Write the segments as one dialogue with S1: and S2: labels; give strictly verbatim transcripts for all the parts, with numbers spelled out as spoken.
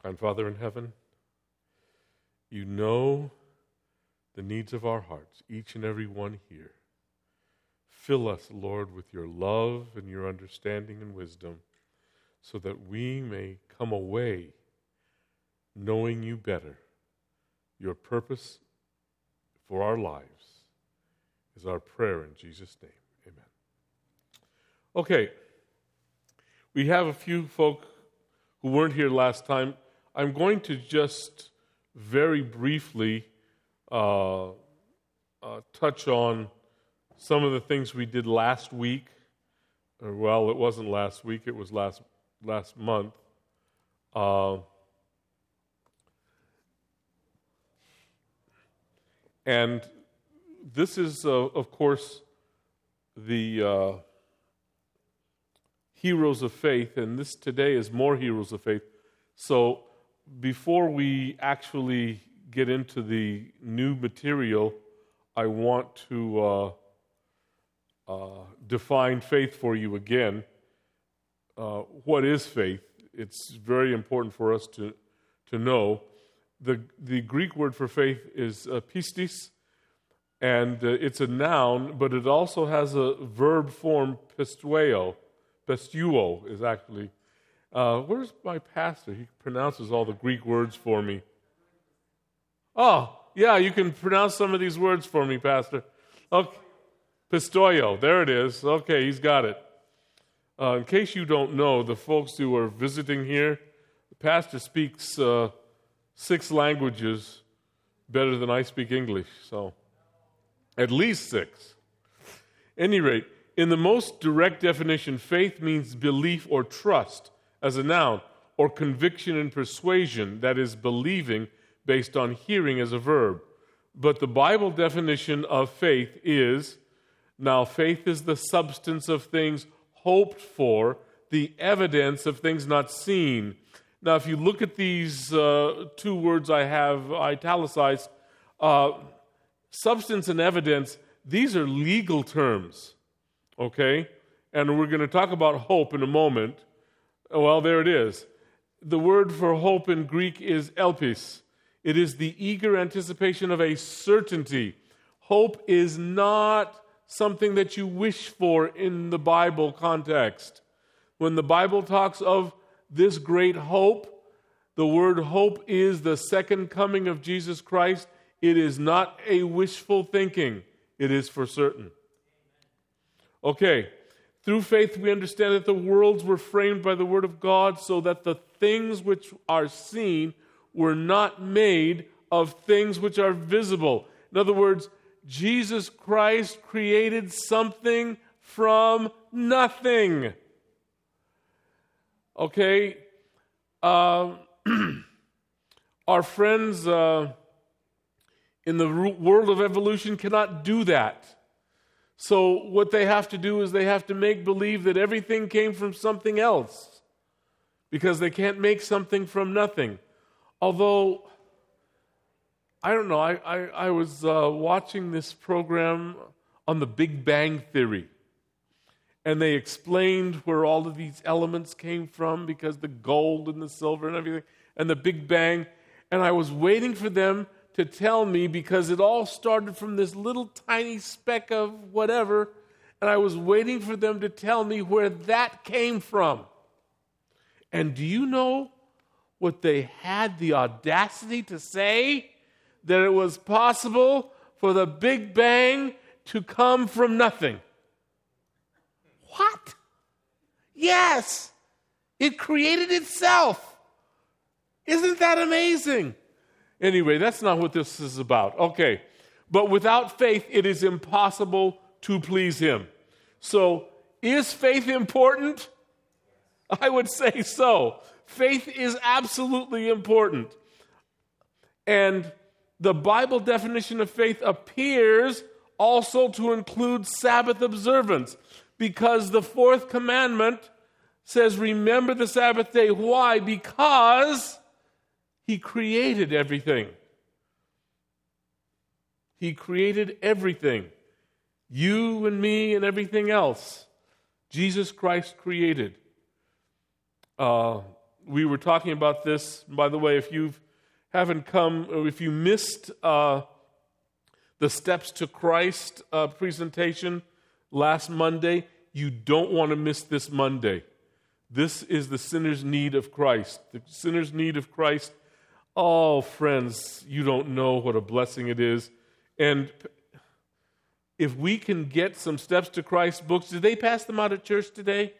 S1: Kind Father in heaven, you know the needs of our hearts, each and every one here. Fill us, Lord, with your love and your understanding and wisdom so that we may come away knowing you better. Your purpose for our lives is our prayer in Jesus' name. Amen. Okay, we have a few folk who weren't here last time. I'm going to just very briefly uh, uh, touch on some of the things we did last week. Or, well, it wasn't last week, it was last last month. Uh, and this is, uh, of course, the uh, Heroes of Faith, and this today is more Heroes of Faith. So before we actually get into the new material, I want to uh, uh, define faith for you again. Uh, what is faith? It's very important for us to to know. The the Greek word for faith is uh, pistis, and uh, it's a noun, but it also has a verb form, pistueo. Pistuo is actually. Uh, where's my pastor? He pronounces all the Greek words for me. Oh, yeah, you can pronounce some of these words for me, Pastor. Okay. Pistoio, there it is. Okay, he's got it. Uh, in case you don't know, the folks who are visiting here, the pastor speaks uh, six languages better than I speak English, so at least six. At any rate, in the most direct definition, faith means belief or trust as a noun, or conviction and persuasion, that is, believing based on hearing as a verb. But the Bible definition of faith is, now faith is the substance of things hoped for, the evidence of things not seen. Now, if you look at these uh, two words I have italicized, uh, substance and evidence, these are legal terms, okay? And we're going to talk about hope in a moment. Well, there it is. The word for hope in Greek is elpis. It is the eager anticipation of a certainty. Hope is not something that you wish for in the Bible context. When the Bible talks of this great hope, the word hope is the second coming of Jesus Christ. It is not a wishful thinking. It is for certain. Okay. Through faith, we understand that the worlds were framed by the Word of God so that the things which are seen were not made of things which are visible. In other words, Jesus Christ created something from nothing. Okay? Uh, our friends uh, in the world of evolution cannot do that. So what they have to do is they have to make believe that everything came from something else, because they can't make something from nothing. Although, I don't know, I, I, I was uh, watching this program on the Big Bang Theory, and they explained where all of these elements came from, because the gold and the silver and everything, and the Big Bang, and I was waiting for them to tell me, because it all started from this little tiny speck of whatever, and I was waiting for them to tell me where that came from. And do you know what they had the audacity to say? That it was possible for the Big Bang to come from nothing. What? Yes! It created itself. Isn't that amazing? Anyway, that's not what this is about. Okay. But without faith, it is impossible to please Him. So, is faith important? I would say so. Faith is absolutely important. And the Bible definition of faith appears also to include Sabbath observance, because the fourth commandment says, remember the Sabbath day. Why? Because He created everything. He created everything. You and me and everything else. Jesus Christ created. Uh, we were talking about this. By the way, if you haven't come, or if you missed uh, the Steps to Christ uh, presentation last Monday, you don't want to miss this Monday. This is the sinner's need of Christ. The sinner's need of Christ. Oh, friends, you don't know what a blessing it is. And if we can get some Steps to Christ books, did they pass them out at church today?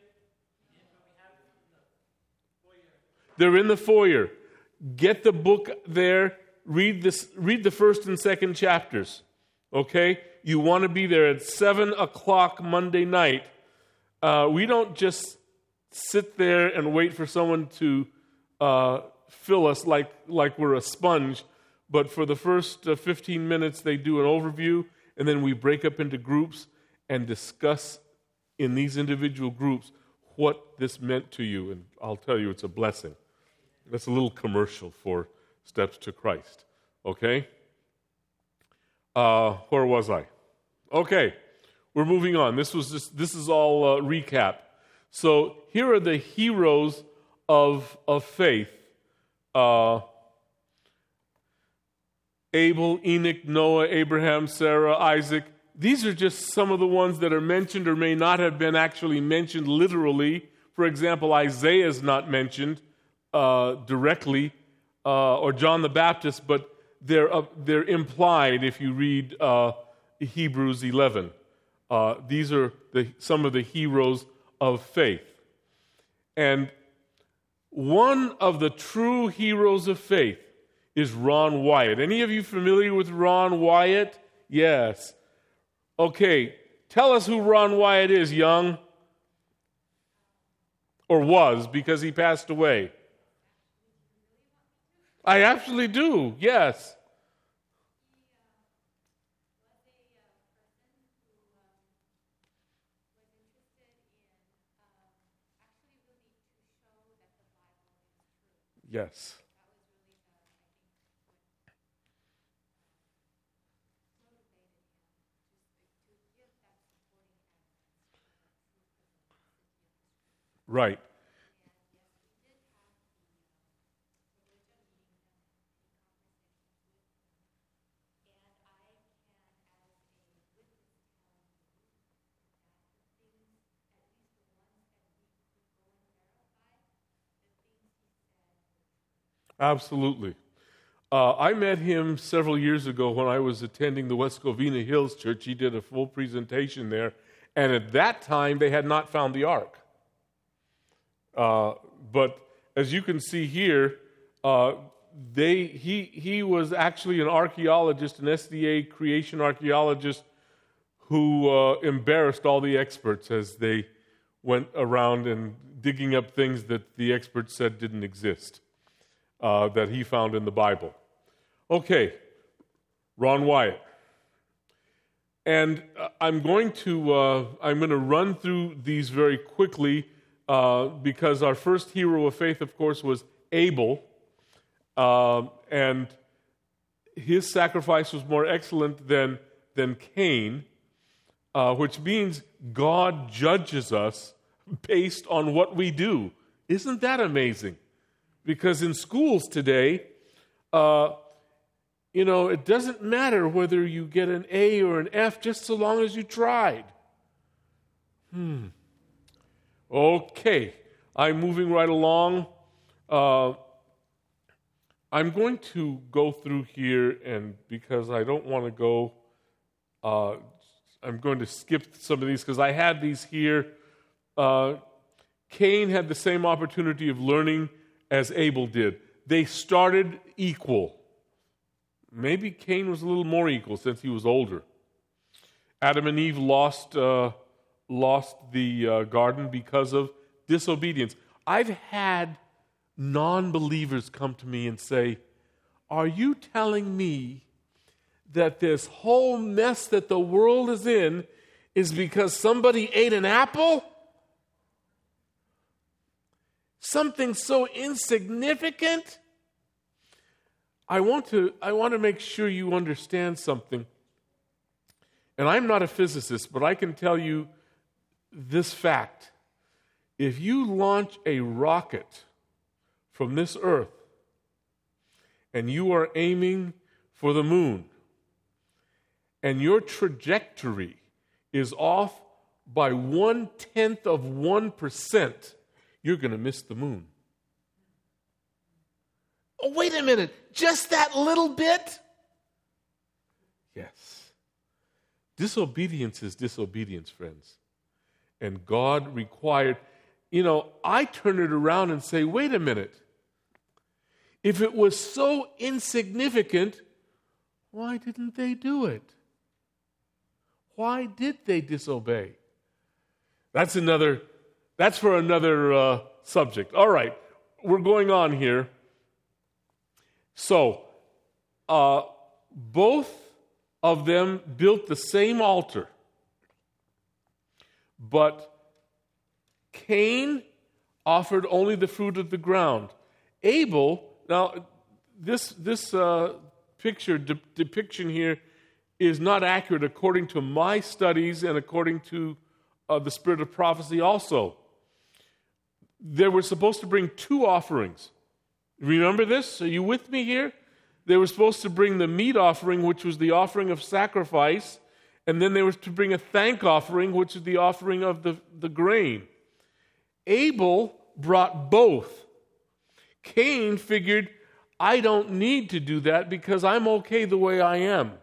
S1: They're in the foyer. Get the book there. Read this. Read the first and second chapters. Okay? You want to be there at seven o'clock Monday night. Uh, we don't just sit there and wait for someone to uh, fill us like, like we're a sponge. But for the first uh, fifteen minutes, they do an overview, and then we break up into groups and discuss in these individual groups what this meant to you. And I'll tell you, it's a blessing. That's a little commercial for Steps to Christ. Okay? Uh, where was I? Okay, we're moving on. This was just, this is all uh, recap. So here are the heroes of of faith: uh, Abel, Enoch, Noah, Abraham, Sarah, Isaac. These are just some of the ones that are mentioned or may not have been actually mentioned literally. For example, Isaiah is not mentioned uh, directly, uh, or John the Baptist, but they're uh, they're implied if you read uh, Hebrews eleven. Uh, these are the, some of the heroes of faith. And one of the true heroes of faith is Ron Wyatt. Any of you familiar with Ron Wyatt? Yes. Okay, tell us who Ron Wyatt is, young. Or was, because he passed away. I absolutely do, yes. Yes. Right. Absolutely. Uh, I met him several years ago when I was attending the West Covina Hills Church. He did a full presentation there, and at that time they had not found the ark. Uh, but as you can see here, uh, they he he was actually an archaeologist, an S D A creation archaeologist, who uh, embarrassed all the experts as they went around and digging up things that the experts said didn't exist. Uh, that he found in the Bible. Okay, Ron Wyatt. And uh, I'm going to uh, I'm going to run through these very quickly uh, because our first hero of faith, of course, was Abel, uh, and his sacrifice was more excellent than than Cain, uh, which means God judges us based on what we do. Isn't that amazing? Because in schools today, uh, you know, it doesn't matter whether you get an A or an F, just so long as you tried. Hmm. Okay, I'm moving right along. Uh, I'm going to go through here, and because I don't want to go, uh, I'm going to skip some of these because I had these here. Uh, Cain had the same opportunity of learning as Abel did. They started equal. Maybe Cain was a little more equal since he was older. Adam and Eve lost uh, lost the uh, garden because of disobedience. I've had non-believers come to me and say, "Are you telling me that this whole mess that the world is in is because somebody ate an apple? Something so insignificant?" I want to I want to make sure you understand something. And I'm not a physicist, but I can tell you this fact. If you launch a rocket from this earth, and you are aiming for the moon, and your trajectory is off by one-tenth of one percent, you're going to miss the moon. Oh, wait a minute. Just that little bit? Yes. Disobedience is disobedience, friends. And God required, you know, I turn it around and say, wait a minute. If it was so insignificant, why didn't they do it? Why did they disobey? That's another, that's for another uh, subject. All right, we're going on here. So, uh, both of them built the same altar, but Cain offered only the fruit of the ground. Abel, now this this uh, picture de- depiction here is not accurate according to my studies and according to uh, the spirit of prophecy also. They were supposed to bring two offerings. Remember this? Are you with me here? They were supposed to bring the meat offering, which was the offering of sacrifice, and then they were to bring a thank offering, which is the offering of the, the grain. Abel brought both. Cain figured, I don't need to do that because I'm okay the way I am.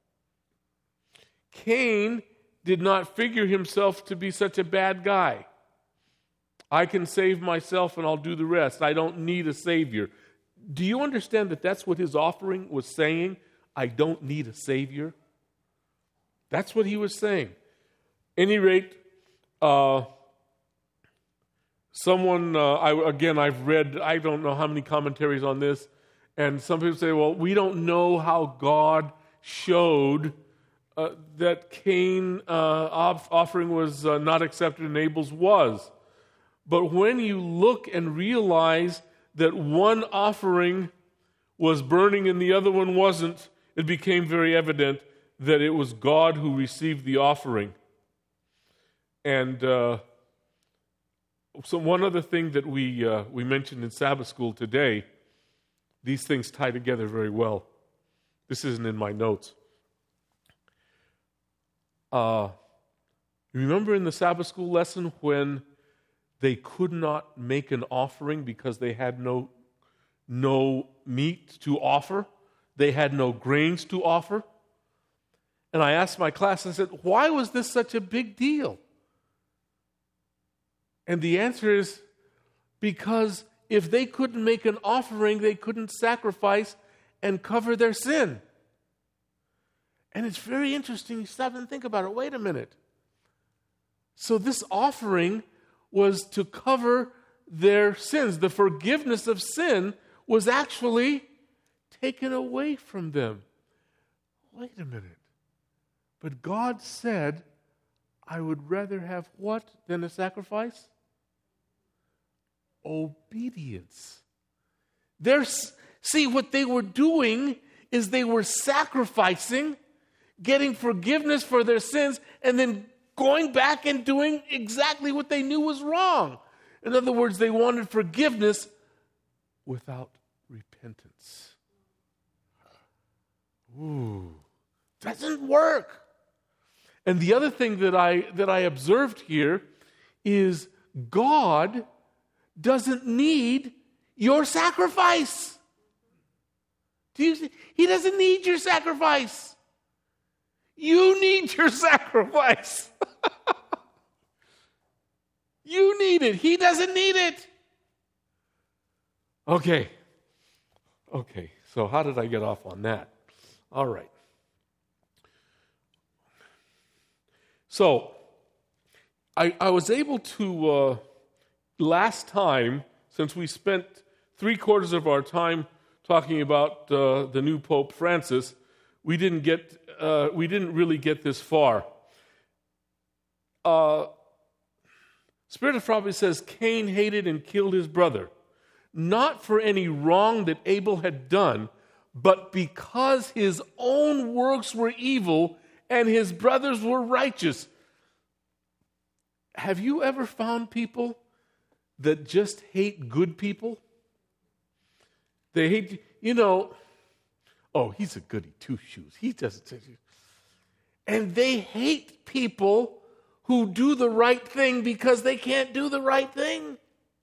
S1: Cain did not figure himself to be such a bad guy. I can save myself and I'll do the rest. I don't need a Savior. Do you understand that that's what his offering was saying? I don't need a Savior. That's what he was saying. Any rate, uh, someone, uh, I, again, I've read, I don't know how many commentaries on this, and some people say, well, we don't know how God showed uh, that Cain's uh, offering was uh, not accepted and Abel's was. But when you look and realize that one offering was burning and the other one wasn't, it became very evident that it was God who received the offering. And uh, so one other thing that we uh, we mentioned in Sabbath school today, these things tie together very well. This isn't in my notes. Uh, remember in the Sabbath school lesson when they could not make an offering because they had no, no meat to offer? They had no grains to offer? And I asked my class, I said, why was this such a big deal? And the answer is, because if they couldn't make an offering, they couldn't sacrifice and cover their sin. And it's very interesting. You stop and think about it. Wait a minute. So this offering was to cover their sins. The forgiveness of sin was actually taken away from them. Wait a minute. But God said, I would rather have what than a sacrifice? Obedience. There's, see, what they were doing is they were sacrificing, getting forgiveness for their sins, and then going back and doing exactly what they knew was wrong. In other words, they wanted forgiveness without repentance. Ooh, doesn't work. And the other thing that I that I observed here is God doesn't need your sacrifice. Do you see? He doesn't need your sacrifice. You need your sacrifice. You need it. He doesn't need it. Okay. Okay. So how did I get off on that? All right. So I, I was able to, uh, last time, since we spent three quarters of our time talking about uh, the new Pope Francis, we didn't get, uh, we didn't really get this far. Uh, Spirit of Prophecy says Cain hated and killed his brother, not for any wrong that Abel had done, but because his own works were evil and his brothers were righteous. Have you ever found people that just hate good people? They hate, you know, oh, he's a goody two-shoes. He doesn't. And they hate people who do the right thing because they can't do the right thing.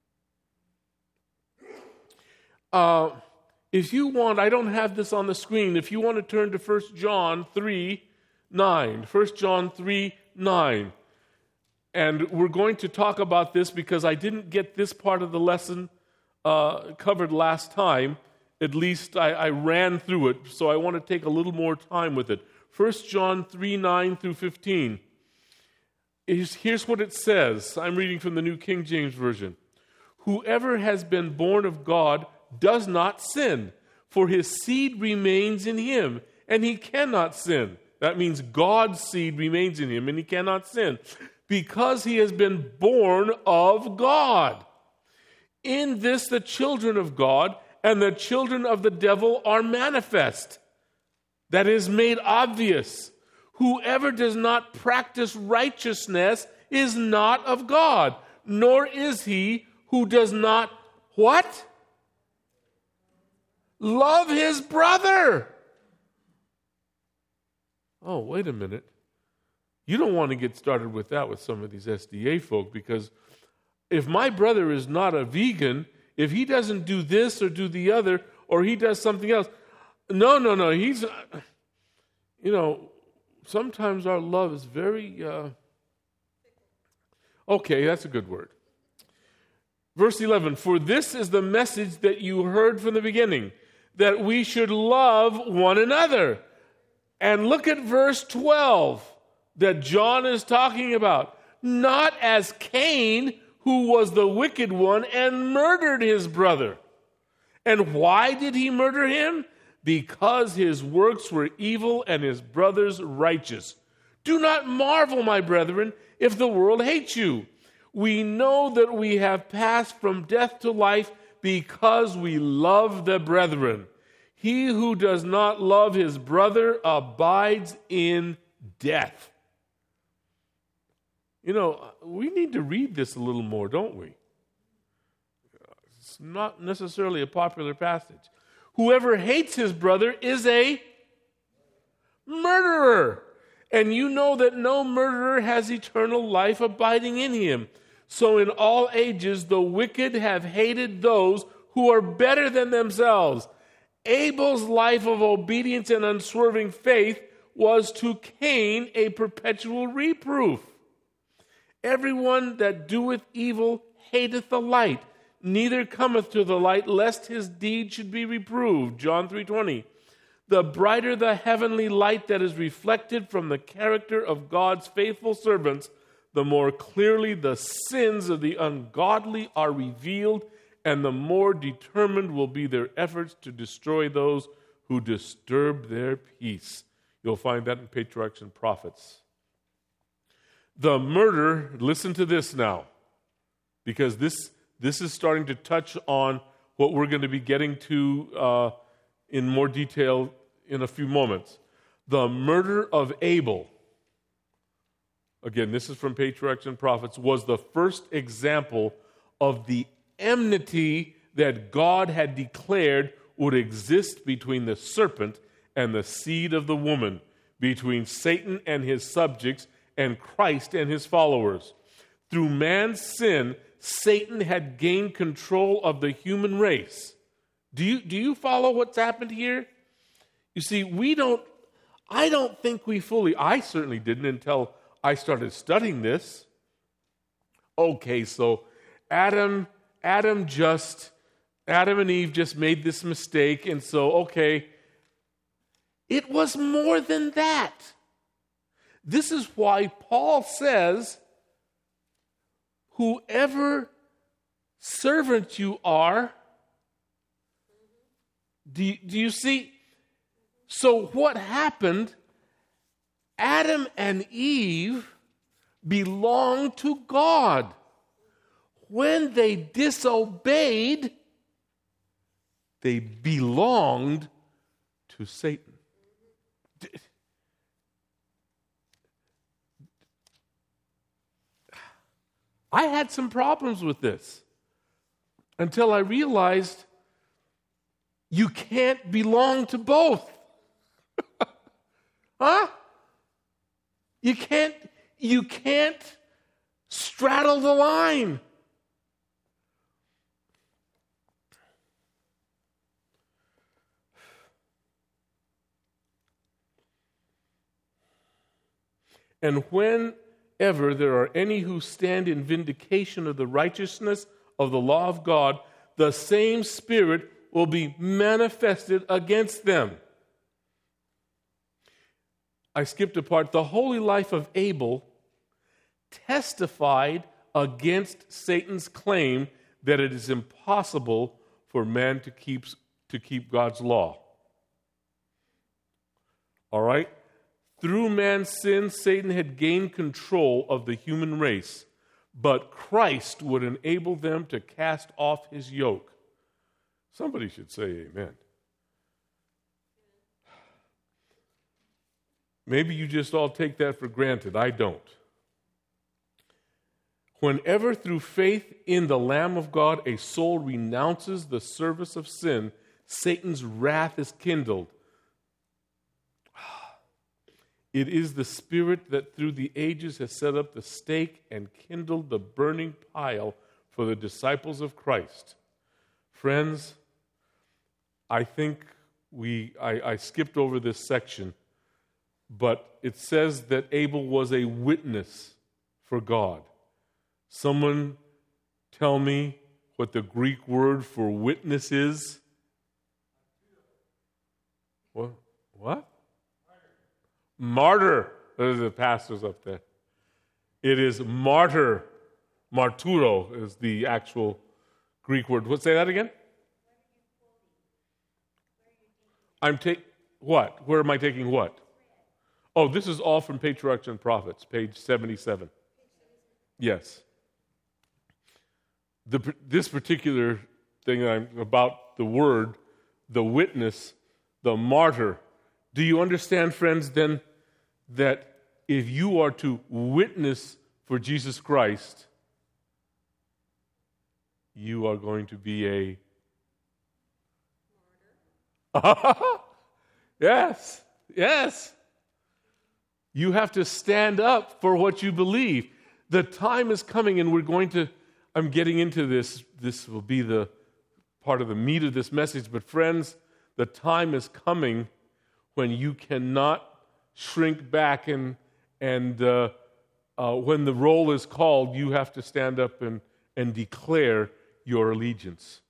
S1: Uh, if you want, I don't have this on the screen. If you want to turn to First John three nine, First John three nine. And we're going to talk about this because I didn't get this part of the lesson uh, covered last time. At least I, I ran through it, so I want to take a little more time with it. First John three nine through fifteen. Here's, here's what it says. I'm reading from the New King James Version. Whoever has been born of God does not sin, for his seed remains in him, and he cannot sin. That means God's seed remains in him, and he cannot sin, because he has been born of God. In this the children of God and the children of the devil are manifest. That is made obvious. Whoever does not practice righteousness is not of God, nor is he who does not, what? Love his brother. Oh, wait a minute. You don't want to get started with that with some of these S D A folk, because if my brother is not a vegan, if he doesn't do this or do the other, or he does something else, no, no, no, he's, you know, sometimes our love is very, uh, okay, that's a good word. Verse eleven, for this is the message that you heard from the beginning, that we should love one another. And look at verse twelve that John is talking about. Not as Cain, who was the wicked one and murdered his brother. And why did he murder him? Because his works were evil and his brother's righteous. Do not marvel, my brethren, if the world hates you. We know that we have passed from death to life because we love the brethren. He who does not love his brother abides in death. You know, we need to read this a little more, don't we? It's not necessarily a popular passage. Whoever hates his brother is a murderer. And you know that no murderer has eternal life abiding in him. So in all ages the wicked have hated those who are better than themselves. Abel's life of obedience and unswerving faith was to Cain a perpetual reproof. Everyone that doeth evil hateth the light, neither cometh to the light, lest his deed should be reproved. John three twenty. The brighter the heavenly light that is reflected from the character of God's faithful servants, the more clearly the sins of the ungodly are revealed, and the more determined will be their efforts to destroy those who disturb their peace. You'll find that in Patriarchs and Prophets. The murder, listen to this now, because this, this is starting to touch on what we're going to be getting to uh, in more detail in a few moments. The murder of Abel, again, this is from Patriarchs and Prophets, was the first example of the enmity that God had declared would exist between the serpent and the seed of the woman, between Satan and his subjects and Christ and his followers. Through man's sin, Satan had gained control of the human race. Do you, do you follow what's happened here? You see, we don't, I don't think we fully, I certainly didn't until I started studying this. Okay, so Adam, Adam just, Adam and Eve just made this mistake, and so, okay, it was more than that. This is why Paul says, whoever servant you are, do you, do you see? So what happened? Adam and Eve belonged to God. When they disobeyed, they belonged to Satan. I had some problems with this until I realized You can't belong to both. Huh? You can't, you can't straddle the line. And whenever there are any who stand in vindication of the righteousness of the law of God, the same Spirit will be manifested against them. I skipped a part. The holy life of Abel testified against Satan's claim that it is impossible for man to keep, to keep God's law. All right? Through man's sin, Satan had gained control of the human race, but Christ would enable them to cast off his yoke. Somebody should say amen. Maybe you just all take that for granted. I don't. Whenever through faith in the Lamb of God a soul renounces the service of sin, Satan's wrath is kindled. It is the Spirit that through the ages has set up the stake and kindled the burning pile for the disciples of Christ. Friends, I think we I, I skipped over this section, but it says that Abel was a witness for God. Someone tell me what the Greek word for witness is? What? What? Martyr. Those are the pastors up there. It is martyr. Marturo is the actual Greek word. What? Say that again? I'm taking what? Where am I taking what? Oh, this is all from Patriarchs and Prophets, page seventy-seven. Yes. The, this particular thing I'm, about the word, the witness, the martyr. Do you understand, friends, then, that if you are to witness for Jesus Christ, you are going to be a yes, yes. You have to stand up for what you believe. The time is coming, and we're going to, I'm getting into this, this will be the part of the meat of this message, but friends, the time is coming when you cannot shrink back, and, and uh, uh, when the roll is called, you have to stand up and, and declare your allegiance.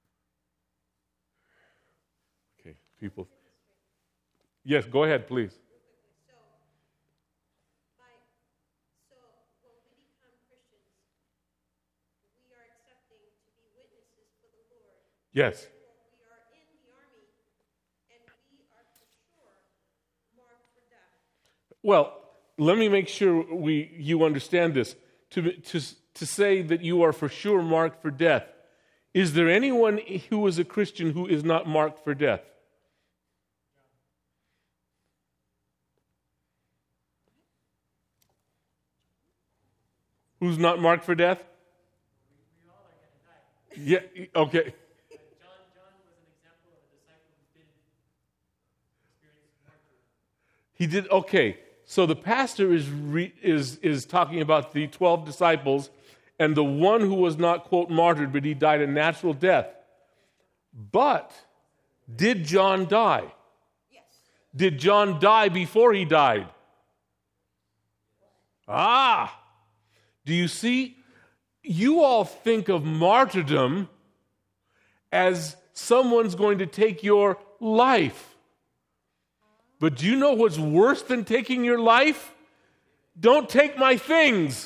S1: Okay, people. Yes, go ahead, please.
S2: So, by, so when we become Christians, we are accepting to be witnesses for the Lord.
S1: Yes.
S2: We are in the army, and we are for sure marked for death.
S1: Well, let me make sure we you understand this. To, to, to say that you are for sure marked for death, is there anyone who is a Christian who is not marked for death? Who's not marked for death?
S3: We all are going to die.
S1: Yeah, okay.
S3: John, John was an example of a disciple who didn't experience martyrdom.
S1: He did, okay. So the pastor is, re, is, is talking about the twelve disciples and the one who was not, quote, martyred, but he died a natural death. But did John die?
S2: Yes.
S1: Did John die before he died? Ah! Do you see? You all think of martyrdom as someone's going to take your life. But do you know what's worse than taking your life? Don't take my things.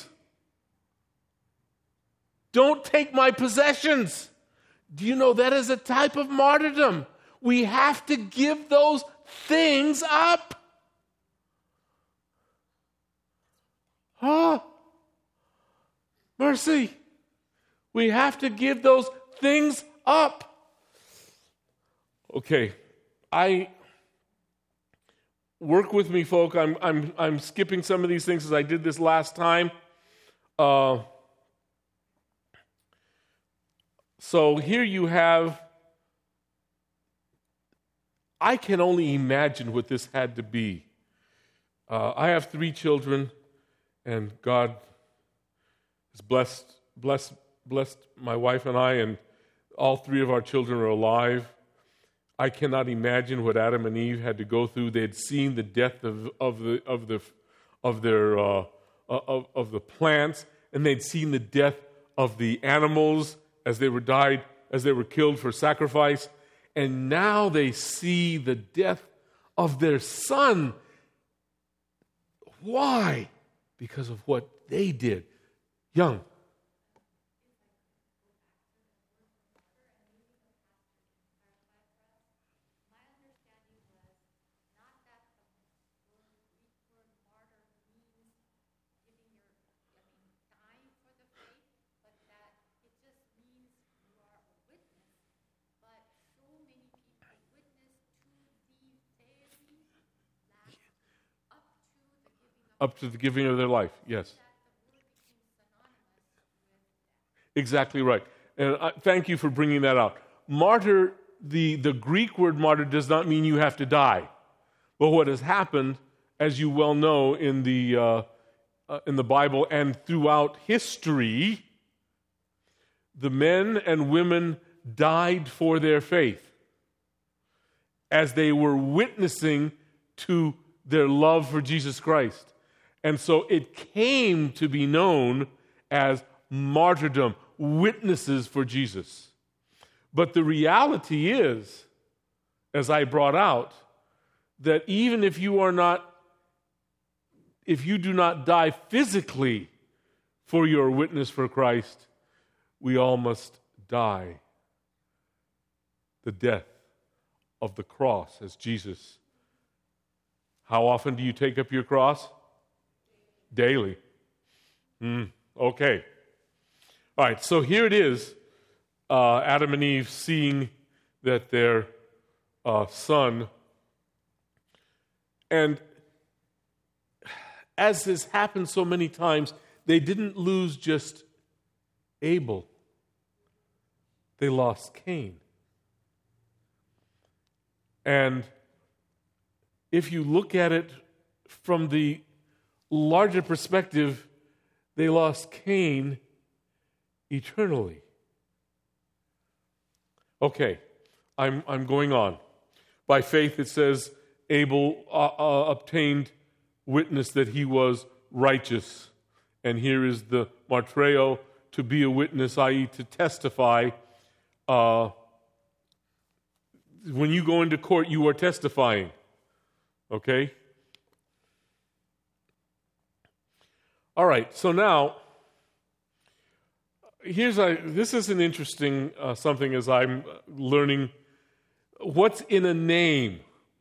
S1: Don't take my possessions. Do you know that is a type of martyrdom? We have to give those things up. Huh? Mercy. We have to give those things up. Okay, I work with me, folk. I'm I'm I'm skipping some of these things as I did this last time. Uh, so here you have I can only imagine what this had to be. Uh, I have three children, and God has blessed, blessed, blessed my wife and I, and all three of our children are alive. I cannot imagine what Adam and Eve had to go through. They had seen the death of, of the of the of their uh, of, of the plants, and they'd seen the death of the animals as they were died, as they were killed for sacrifice, and now they see the death of their son. Why? Because of what they did. Young. Up to the giving of their life, yes. Exactly right. And I, thank you for bringing that out. Martyr, the, the Greek word martyr does not mean you have to die. But what has happened, as you well know in the, uh, uh, in the Bible and throughout history, the men and women died for their faith as they were witnessing to their love for Jesus Christ. And so it came to be known as martyrdom, witnesses for Jesus. But the reality is, as I brought out, that even if you are not, if you do not die physically for your witness for Christ, we all must die the death of the cross as Jesus. How often do you take up your cross? Daily. Mm, okay. All right, so here it is, uh, Adam and Eve seeing that their uh, son, and as this happened so many times, they didn't lose just Abel. They lost Cain. And if you look at it from the larger perspective, they lost Cain eternally. Okay, I'm I'm going on. By faith, it says Abel uh, uh, obtained witness that he was righteous, and here is the martreo, to be a witness, that is, to testify. Uh, when you go into court, you are testifying. Okay. All right, so now, here's a, this is an interesting uh, something as I'm learning. What's in a name?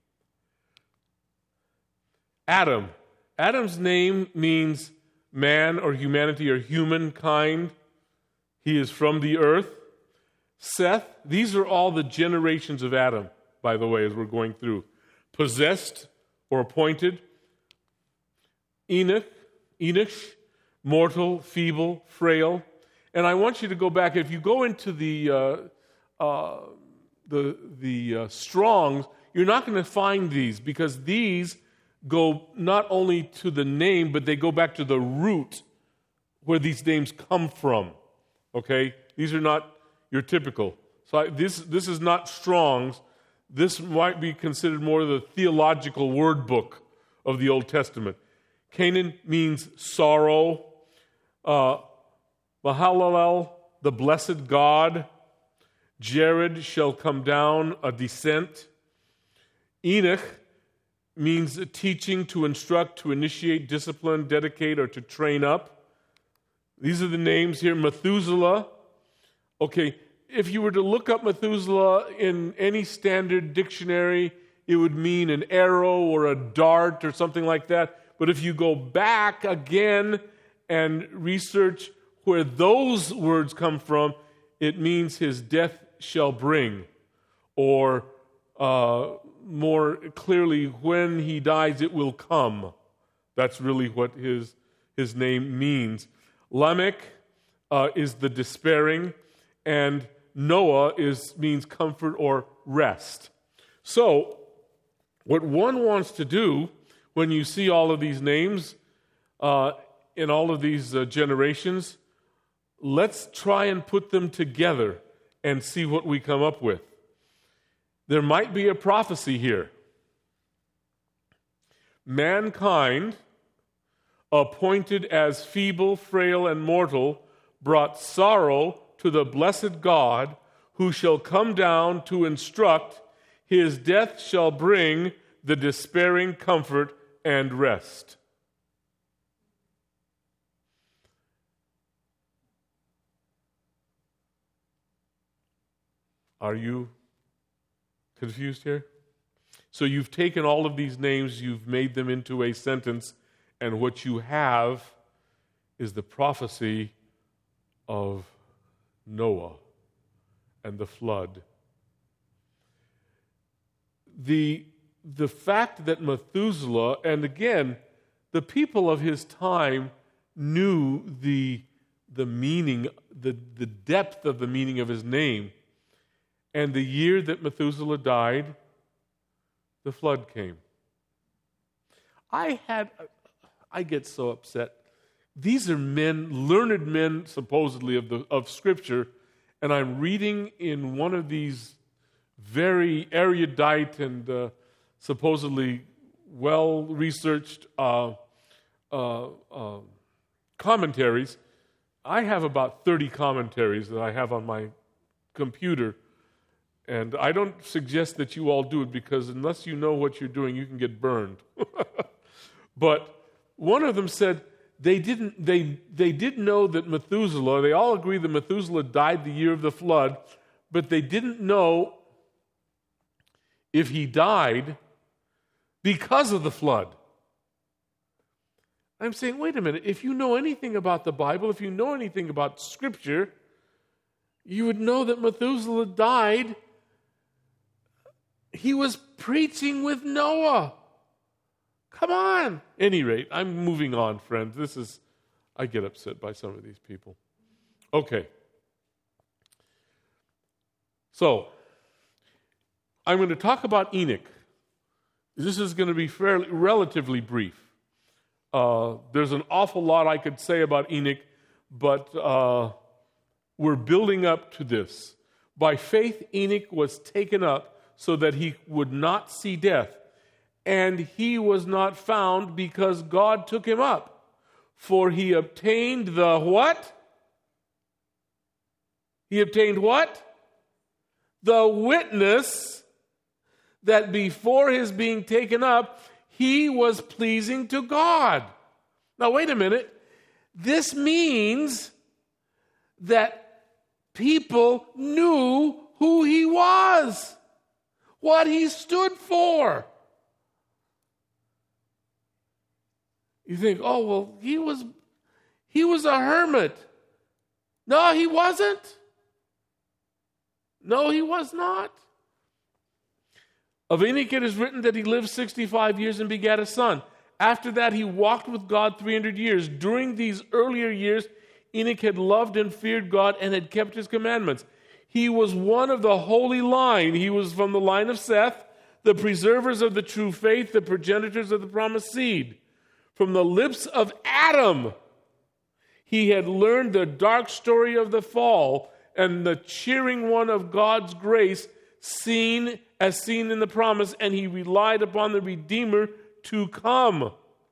S1: Adam. Adam's name means man or humanity or humankind. He is from the earth. Seth, these are all the generations of Adam, by the way, as we're going through. Possessed or appointed. Enoch. Enosh, mortal, feeble, frail. And I want you to go back. If you go into the uh, uh, the the uh, Strongs, you're not going to find these, because these go not only to the name, but they go back to the root where these names come from. Okay, these are not your typical. So I, this this is not Strong's. This might be considered more the theological word book of the Old Testament. Canaan means sorrow. Uh, Mahalalel, the blessed God. Jared shall come down, a descent. Enoch means teaching, to instruct, to initiate, discipline, dedicate, or to train up. These are the names here. Methuselah. Okay, if you were to look up Methuselah in any standard dictionary, it would mean an arrow or a dart or something like that. But if you go back again and research where those words come from, it means his death shall bring. Or uh, more clearly, when he dies, it will come. That's really what his, his name means. Lamech uh, is the despairing, and Noah is means comfort or rest. So, What one wants to do when you see all of these names uh, in all of these uh, generations, let's try and put them together and see what we come up with. There might be a prophecy here. Mankind, appointed as feeble, frail, and mortal, brought sorrow to the blessed God, who shall come down to instruct. His death shall bring the despairing comfort and rest. Are you confused here? So you've taken all of these names, you've made them into a sentence, and what you have is the prophecy of Noah and the flood. The, the fact that Methuselah, and again, the people of his time knew the, the meaning, the, the depth of the meaning of his name. And the year that Methuselah died, the flood came. I had, I get so upset. These are men, learned men, supposedly, of the of Scripture, and I'm reading in one of these very erudite and uh, supposedly well-researched uh, uh, uh, commentaries. I have about thirty commentaries that I have on my computer, and I don't suggest that you all do it, because unless you know what you're doing, you can get burned. But one of them said they didn't. They they did know that Methuselah. They all agree that Methuselah died the year of the flood, but they didn't know if he died because of the flood. I'm saying, wait a minute. If you know anything about the Bible, if you know anything about Scripture, you would know that Methuselah died. He was preaching with Noah. Come on. At any rate, I'm moving on, friends. This is, I get upset by some of these people. Okay. So, I'm going to talk about Enoch. This is going to be fairly, relatively brief. Uh, there's an awful lot I could say about Enoch, but uh, we're building up to this. By faith, Enoch was taken up so that he would not see death. And he was not found because God took him up. For he obtained the what? He obtained what? The witness that before his being taken up, he was pleasing to God. Now, wait a minute. This means that people knew who he was, what he stood for. You think, oh, well, he was he was a hermit. No, he wasn't. No, he was not. Of Enoch it is written that he lived sixty-five years and begat a son. After that he walked with God three hundred years. During these earlier years, Enoch had loved and feared God and had kept his commandments. He was one of the holy line. He was from the line of Seth, the preservers of the true faith, the progenitors of the promised seed. From the lips of Adam, he had learned the dark story of the fall and the cheering one of God's grace seen as seen in the promise, and he relied upon the Redeemer to come.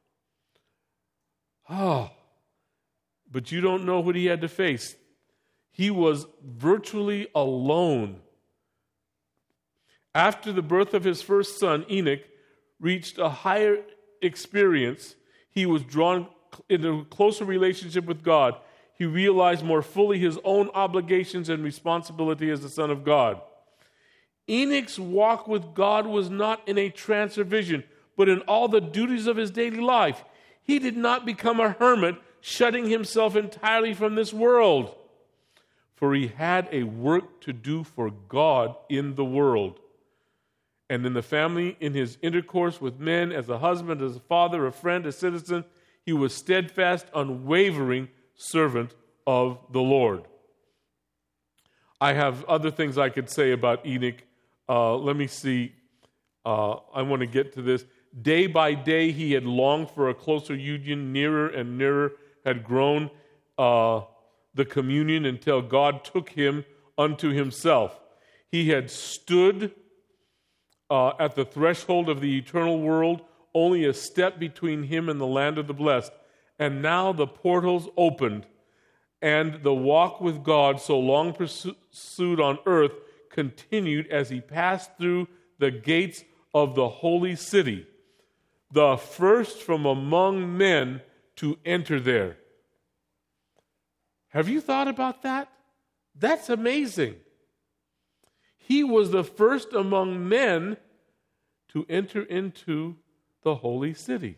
S1: Oh, but you don't know what he had to face. He was virtually alone. After the birth of his first son, Enoch reached a higher experience. He was drawn into a closer relationship with God. He realized more fully his own obligations and responsibility as the Son of God. Enoch's walk with God was not in a trance or vision, but in all the duties of his daily life. He did not become a hermit, shutting himself entirely from this world, for he had a work to do for God in the world. And in the family, in his intercourse with men, as a husband, as a father, a friend, a citizen, he was steadfast, unwavering servant of the Lord. I have other things I could say about Enoch. Uh, let me see. Uh, I want to get to this. Day by day, he had longed for a closer union. Nearer and nearer had grown uh, the communion until God took him unto himself. He had stood uh, at the threshold of the eternal world, only a step between him and the land of the blessed. And now the portals opened, and the walk with God, so long pursued on earth, continued as he passed through the gates of the holy city, the first from among men to enter there. Have you thought about that? That's amazing. He was the first among men to enter into the holy city.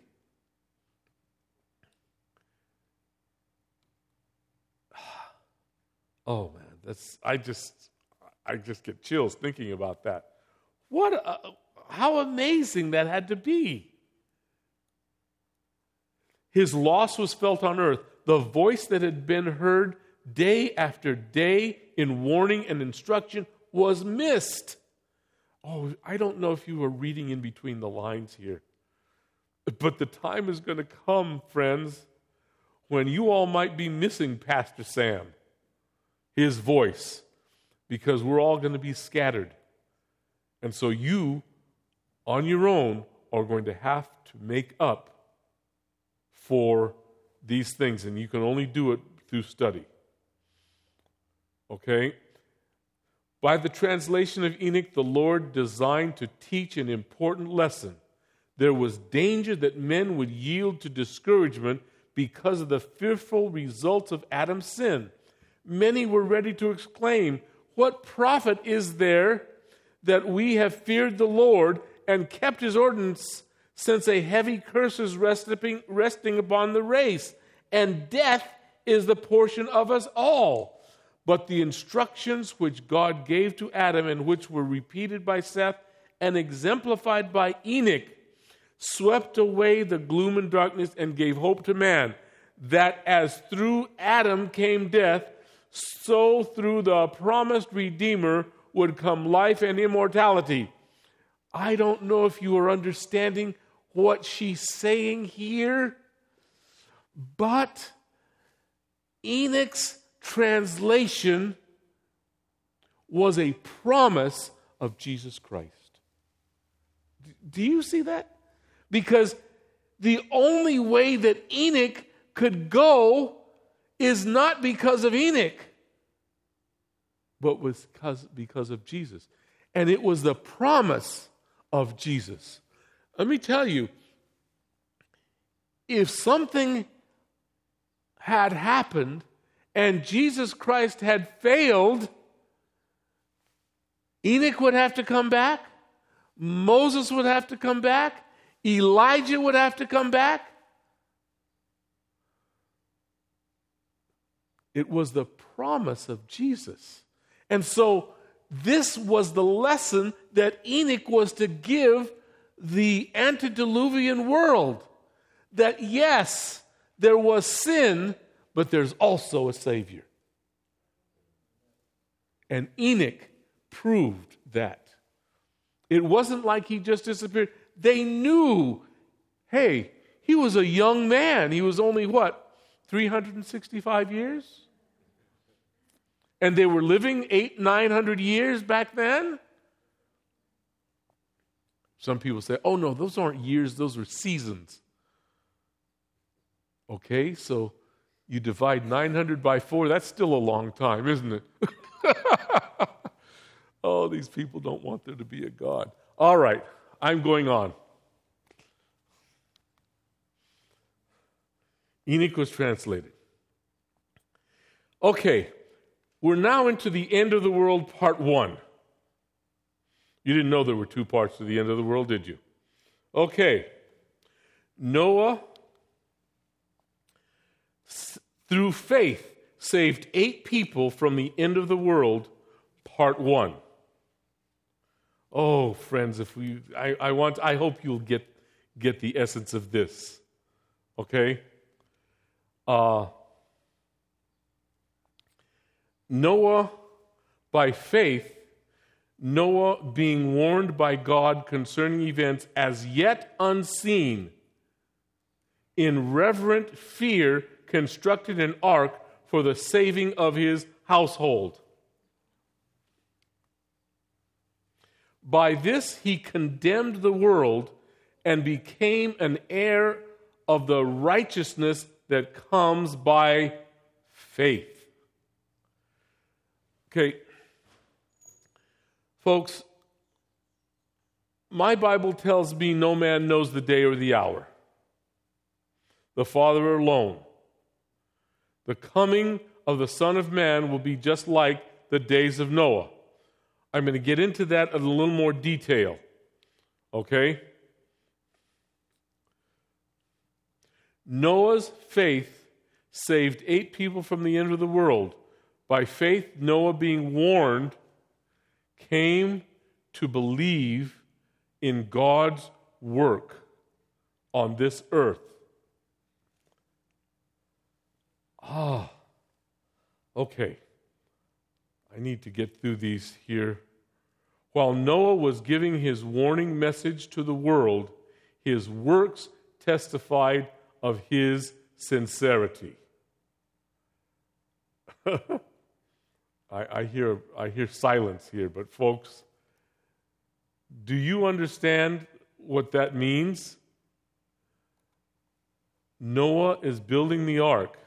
S1: Oh man, that's I just I just get chills thinking about that. What a, how amazing that had to be. His loss was felt on earth. The voice that had been heard day after day in warning and instruction was missed. Oh, I don't know if you were reading in between the lines here. But the time is going to come, friends, when you all might be missing Pastor Sam, his voice, because we're all going to be scattered. And so you, on your own, are going to have to make up for these things, and you can only do it through study. Okay? By the translation of Enoch, the Lord designed to teach an important lesson. There was danger that men would yield to discouragement because of the fearful results of Adam's sin. Many were ready to exclaim, "What profit is there that we have feared the Lord and kept his ordinance, since a heavy curse is resting, resting upon the race, and death is the portion of us all?" But the instructions which God gave to Adam, and which were repeated by Seth and exemplified by Enoch, swept away the gloom and darkness and gave hope to man, that as through Adam came death, so through the promised Redeemer would come life and immortality. I don't know if you are understanding what she's saying here, but Enoch's translation was a promise of Jesus Christ. Do you see that? Because the only way that Enoch could go is not because of Enoch, but was because, because of Jesus. And it was the promise of Jesus. Let me tell you, if something had happened and Jesus Christ had failed, Enoch would have to come back, Moses would have to come back, Elijah would have to come back. It was the promise of Jesus. And so this was the lesson that Enoch was to give the antediluvian world. That yes, there was sin, but there's also a Savior. And Enoch proved that. It wasn't like he just disappeared. They knew, hey, he was a young man. He was only, what, three hundred sixty-five years? And they were living eight, nine hundred years back then? Some people say, oh no, those aren't years, those were seasons. Okay, so you divide nine hundred by four, that's still a long time, isn't it? Oh, these people don't want there to be a God. All right, I'm going on. Enoch was translated. Okay, we're now into the end of the world, part one. You didn't know there were two parts to the end of the world, did you? Okay. Noah, through faith, saved eight people from the end of the world, part one. Oh, friends, if we, I, I want, I hope you'll get get the essence of this. Okay? Uh, Noah, by faith, Noah being warned by God concerning events as yet unseen, in reverent fear constructed an ark for the saving of his household. By this he condemned the world and became an heir of the righteousness that comes by faith. Okay, folks, my Bible tells me no man knows the day or the hour. The Father alone. The coming of the Son of Man will be just like the days of Noah. I'm going to get into that in a little more detail. Okay? Noah's faith saved eight people from the end of the world. By faith, Noah, being warned, came to believe in God's work on this earth. Ah, okay. I need to get through these here. While Noah was giving his warning message to the world, his works testified of his sincerity. I, I hear I hear silence here, but folks, do you understand what that means? Noah is building the ark.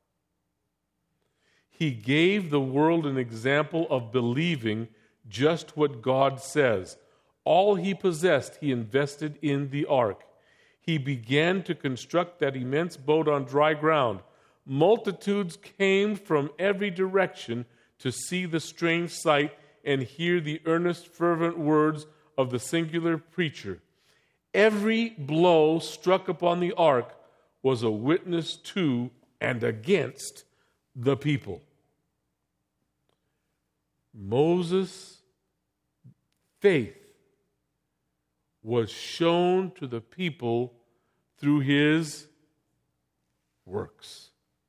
S1: He gave the world an example of believing just what God says. All he possessed, he invested in the ark. He began to construct that immense boat on dry ground. Multitudes came from every direction to see the strange sight and hear the earnest, fervent words of the singular preacher. Every blow struck upon the ark was a witness to and against the people. Moses' faith was shown to the people through his works.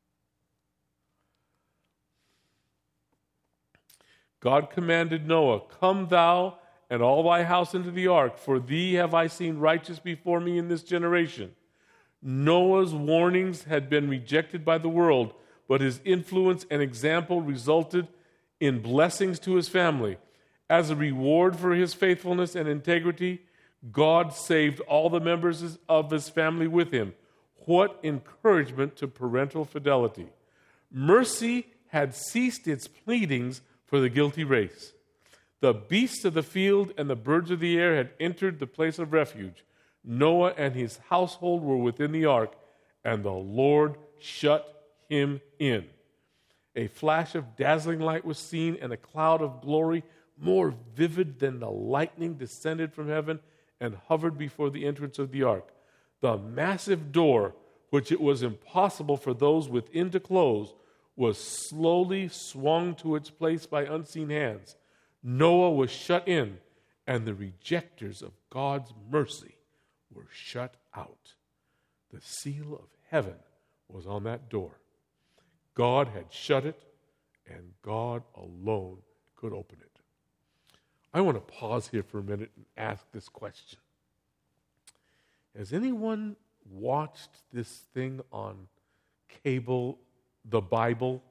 S1: God commanded Noah, "Come thou and all thy house into the ark, for thee have I seen righteous before me in this generation." Noah's warnings had been rejected by the world, but his influence and example resulted in blessings to his family. As a reward for his faithfulness and integrity, God saved all the members of his family with him. What encouragement to parental fidelity. Mercy had ceased its pleadings for the guilty race. The beasts of the field and the birds of the air had entered the place of refuge. Noah and his household were within the ark, and the Lord shut him in. A flash of dazzling light was seen, and a cloud of glory more vivid than the lightning descended from heaven and hovered before the entrance of the ark. The massive door, which it was impossible for those within to close, was slowly swung to its place by unseen hands. Noah was shut in, and the rejectors of God's mercy were shut out. The seal of heaven was on that door. God had shut it, and God alone could open it. I want to pause here for a minute and ask this question. Has anyone watched this thing on cable, The Bible?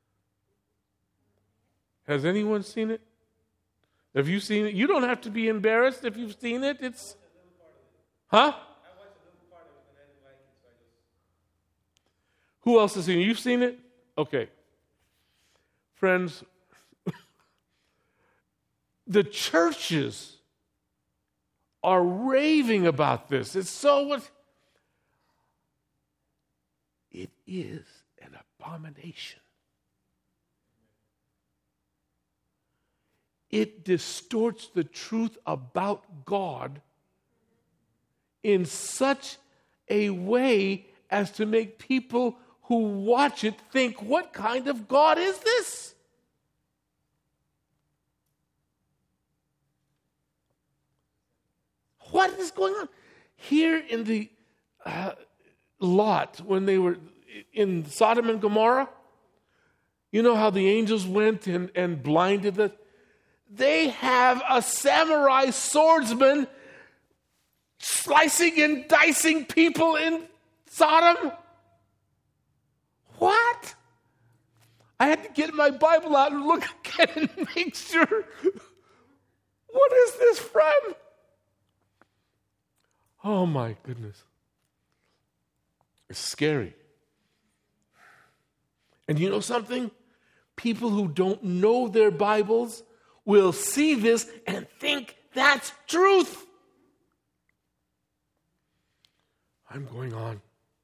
S1: Has anyone seen it? Have you seen it? You don't have to be embarrassed if you've seen it. It's, huh? Who else has seen it? You've seen it? Okay. Friends, the churches are raving about this. It's so what? It is an abomination. It distorts the truth about God in such a way as to make people who watch it think, what kind of God is this? What is going on? Here in the uh, Lot, when they were in Sodom and Gomorrah, you know how the angels went and, and blinded the... they have a samurai swordsman slicing and dicing people in Sodom? What? I had to get my Bible out and look again and make sure. What is this from? Oh my goodness. It's scary. And you know something? People who don't know their Bibles will see this and think that's truth. I'm going on.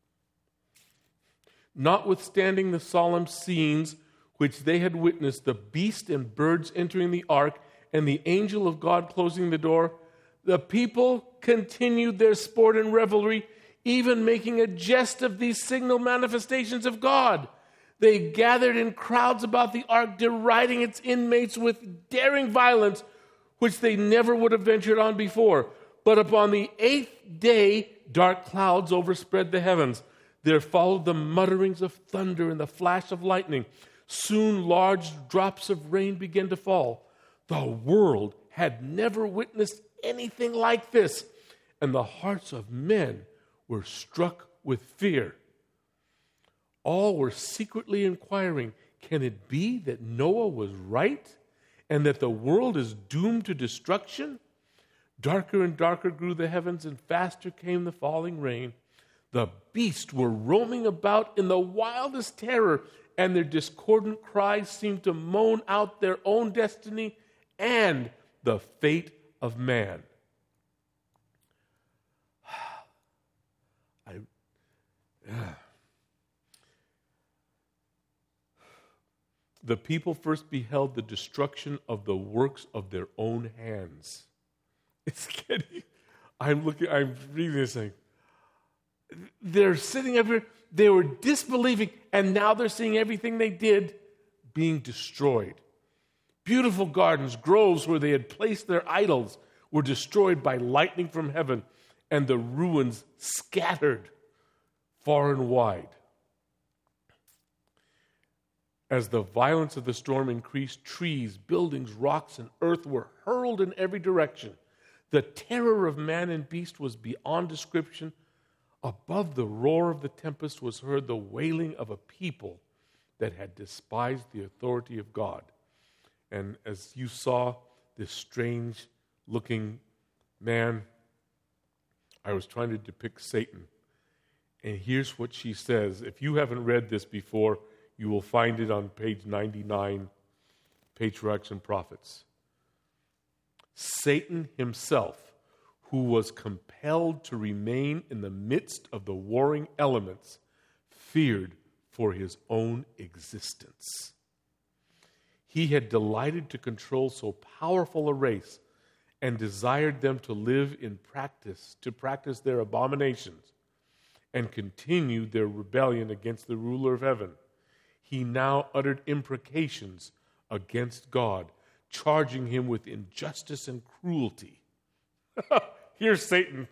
S1: Notwithstanding the solemn scenes which they had witnessed, the beast and birds entering the ark and the angel of God closing the door, the people continued their sport and revelry, even making a jest of these signal manifestations of God. They gathered in crowds about the ark, deriding its inmates with daring violence, which they never would have ventured on before. But upon the eighth day, dark clouds overspread the heavens. There followed the mutterings of thunder and the flash of lightning. Soon large drops of rain began to fall. The world had never witnessed anything like this, and the hearts of men were struck with fear. All were secretly inquiring, can it be that Noah was right and that the world is doomed to destruction? Darker and darker grew the heavens, and faster came the falling rain. The beasts were roaming about in the wildest terror, and their discordant cries seemed to moan out their own destiny and the fate of man. I, uh, the people first beheld the destruction of the works of their own hands. It's getting, I'm looking, I'm reading this thing. They're sitting up here, they were disbelieving, and now they're seeing everything they did being destroyed. Beautiful gardens, groves where they had placed their idols were destroyed by lightning from heaven, and the ruins scattered far and wide. As the violence of the storm increased, trees, buildings, rocks, and earth were hurled in every direction. The terror of man and beast was beyond description. Above the roar of the tempest was heard the wailing of a people that had despised the authority of God. And as you saw this strange-looking man, I was trying to depict Satan. And here's what she says. If you haven't read this before, you will find it on page ninety-nine, Patriarchs and Prophets. Satan himself, who was compelled to remain in the midst of the warring elements, feared for his own existence. He had delighted to control so powerful a race and desired them to live in practice, to practice their abominations and continue their rebellion against the ruler of heaven. He now uttered imprecations against God, charging him with injustice and cruelty. Here's Satan.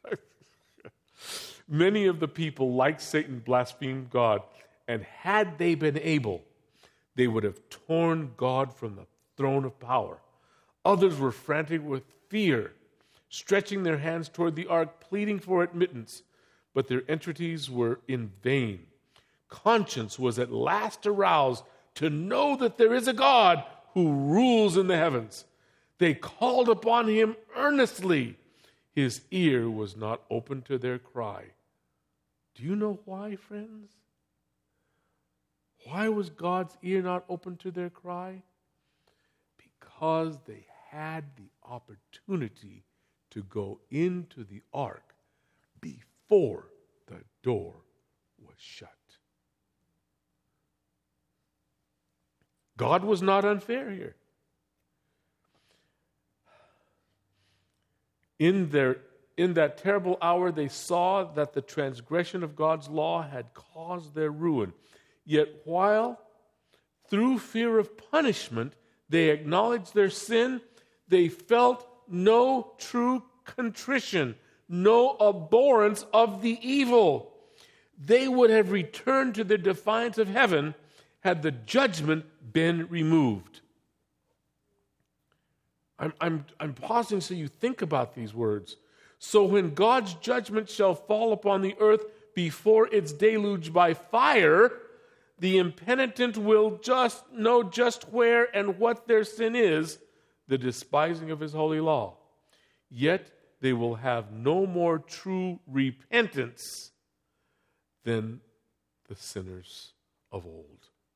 S1: Many of the people, like Satan, blasphemed God, and had they been able, they would have torn God from the throne of power. Others were frantic with fear, stretching their hands toward the ark, pleading for admittance, but their entreaties were in vain. Conscience was at last aroused to know that there is a God who rules in the heavens. They called upon him earnestly. His ear was not open to their cry. Do you know why, friends? Why was God's ear not open to their cry? Because they had the opportunity to go into the ark before the door was shut. God was not unfair here. In their in that terrible hour, they saw that the transgression of God's law had caused their ruin. Yet while, through fear of punishment, they acknowledged their sin, they felt no true contrition, no abhorrence of the evil. They would have returned to the defiance of heaven had the judgment been removed. I'm, I'm, I'm pausing so you think about these words. So when God's judgment shall fall upon the earth before it's deluged by fire, the impenitent will just know just where and what their sin is, the despising of his holy law. Yet they will have no more true repentance than the sinners of old.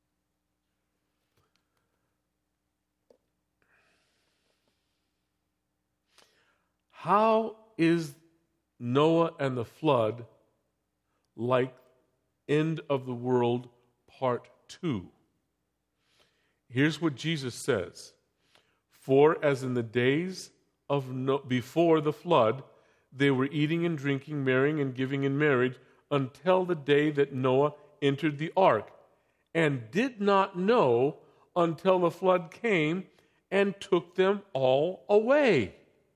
S1: How is Noah and the flood like end of the world part two? Here's what Jesus says. For as in the days of no- before the flood, they were eating and drinking, marrying and giving in marriage, until the day that Noah entered the ark, and did not know until the flood came and took them all away.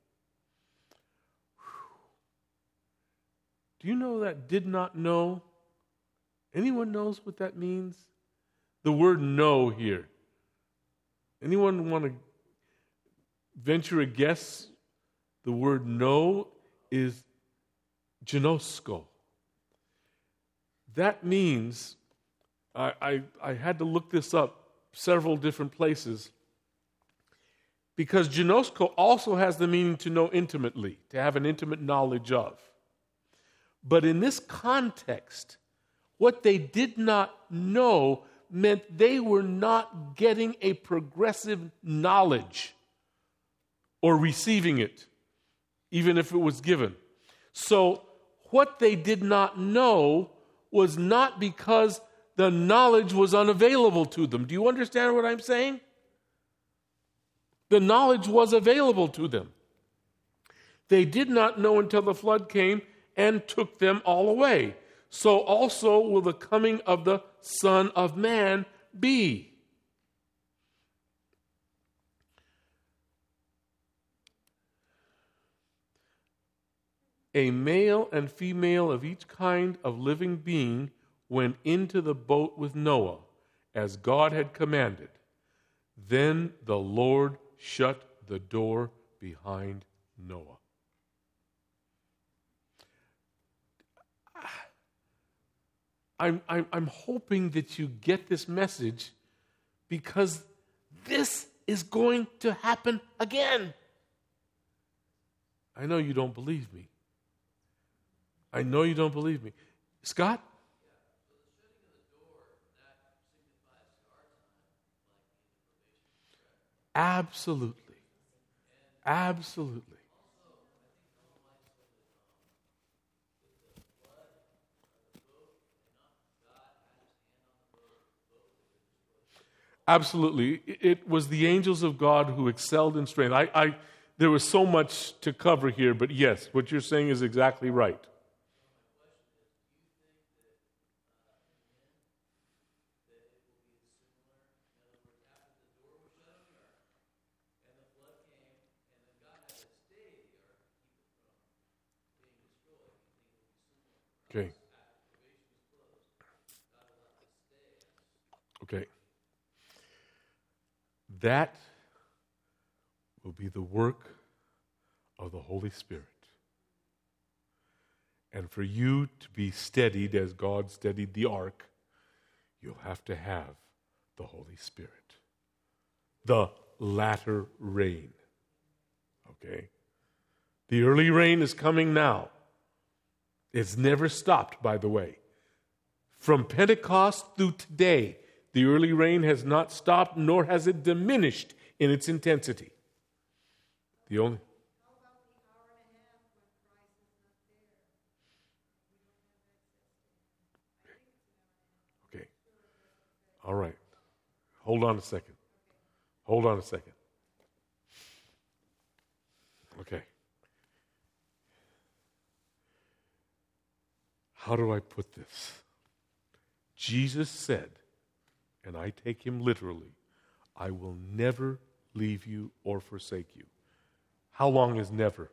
S1: Do you know that did not know? Anyone knows what that means? The word know here. Anyone want to venture a guess? The word know is ginosko. That means, I, I, I had to look this up several different places, because ginosko also has the meaning to know intimately, to have an intimate knowledge of. But in this context, what they did not know meant they were not getting a progressive knowledge or receiving it, even if it was given. So what they did not know was not because the knowledge was unavailable to them. Do you understand what I'm saying? The knowledge was available to them. They did not know until the flood came and took them all away. So also will the coming of the Son of Man be. A male and female of each kind of living being went into the boat with Noah, as God had commanded. Then the Lord shut the door behind Noah. I'm, I'm, I'm hoping that you get this message, because this is going to happen again. I know you don't believe me. I know you don't believe me. Scott? Absolutely. Absolutely. Absolutely. It was the angels of God who excelled in strength. I, I, there was so much to cover here, but yes, what you're saying is exactly right. Okay. Okay. That will be the work of the Holy Spirit. And for you to be steadied as God steadied the ark, you'll have to have the Holy Spirit. The latter rain. Okay? The early rain is coming now. It's never stopped, by the way. From Pentecost through today, the early rain has not stopped, nor has it diminished in its intensity. The only...
S2: How about the hour and a half when Christ is not there? We don't have access to him. I think it's an hour and a half.
S1: Okay. All right. Hold on a second. Hold on a second. Okay. How do I put this? Jesus said, and I take him literally, I will never leave you or forsake you. How long is never?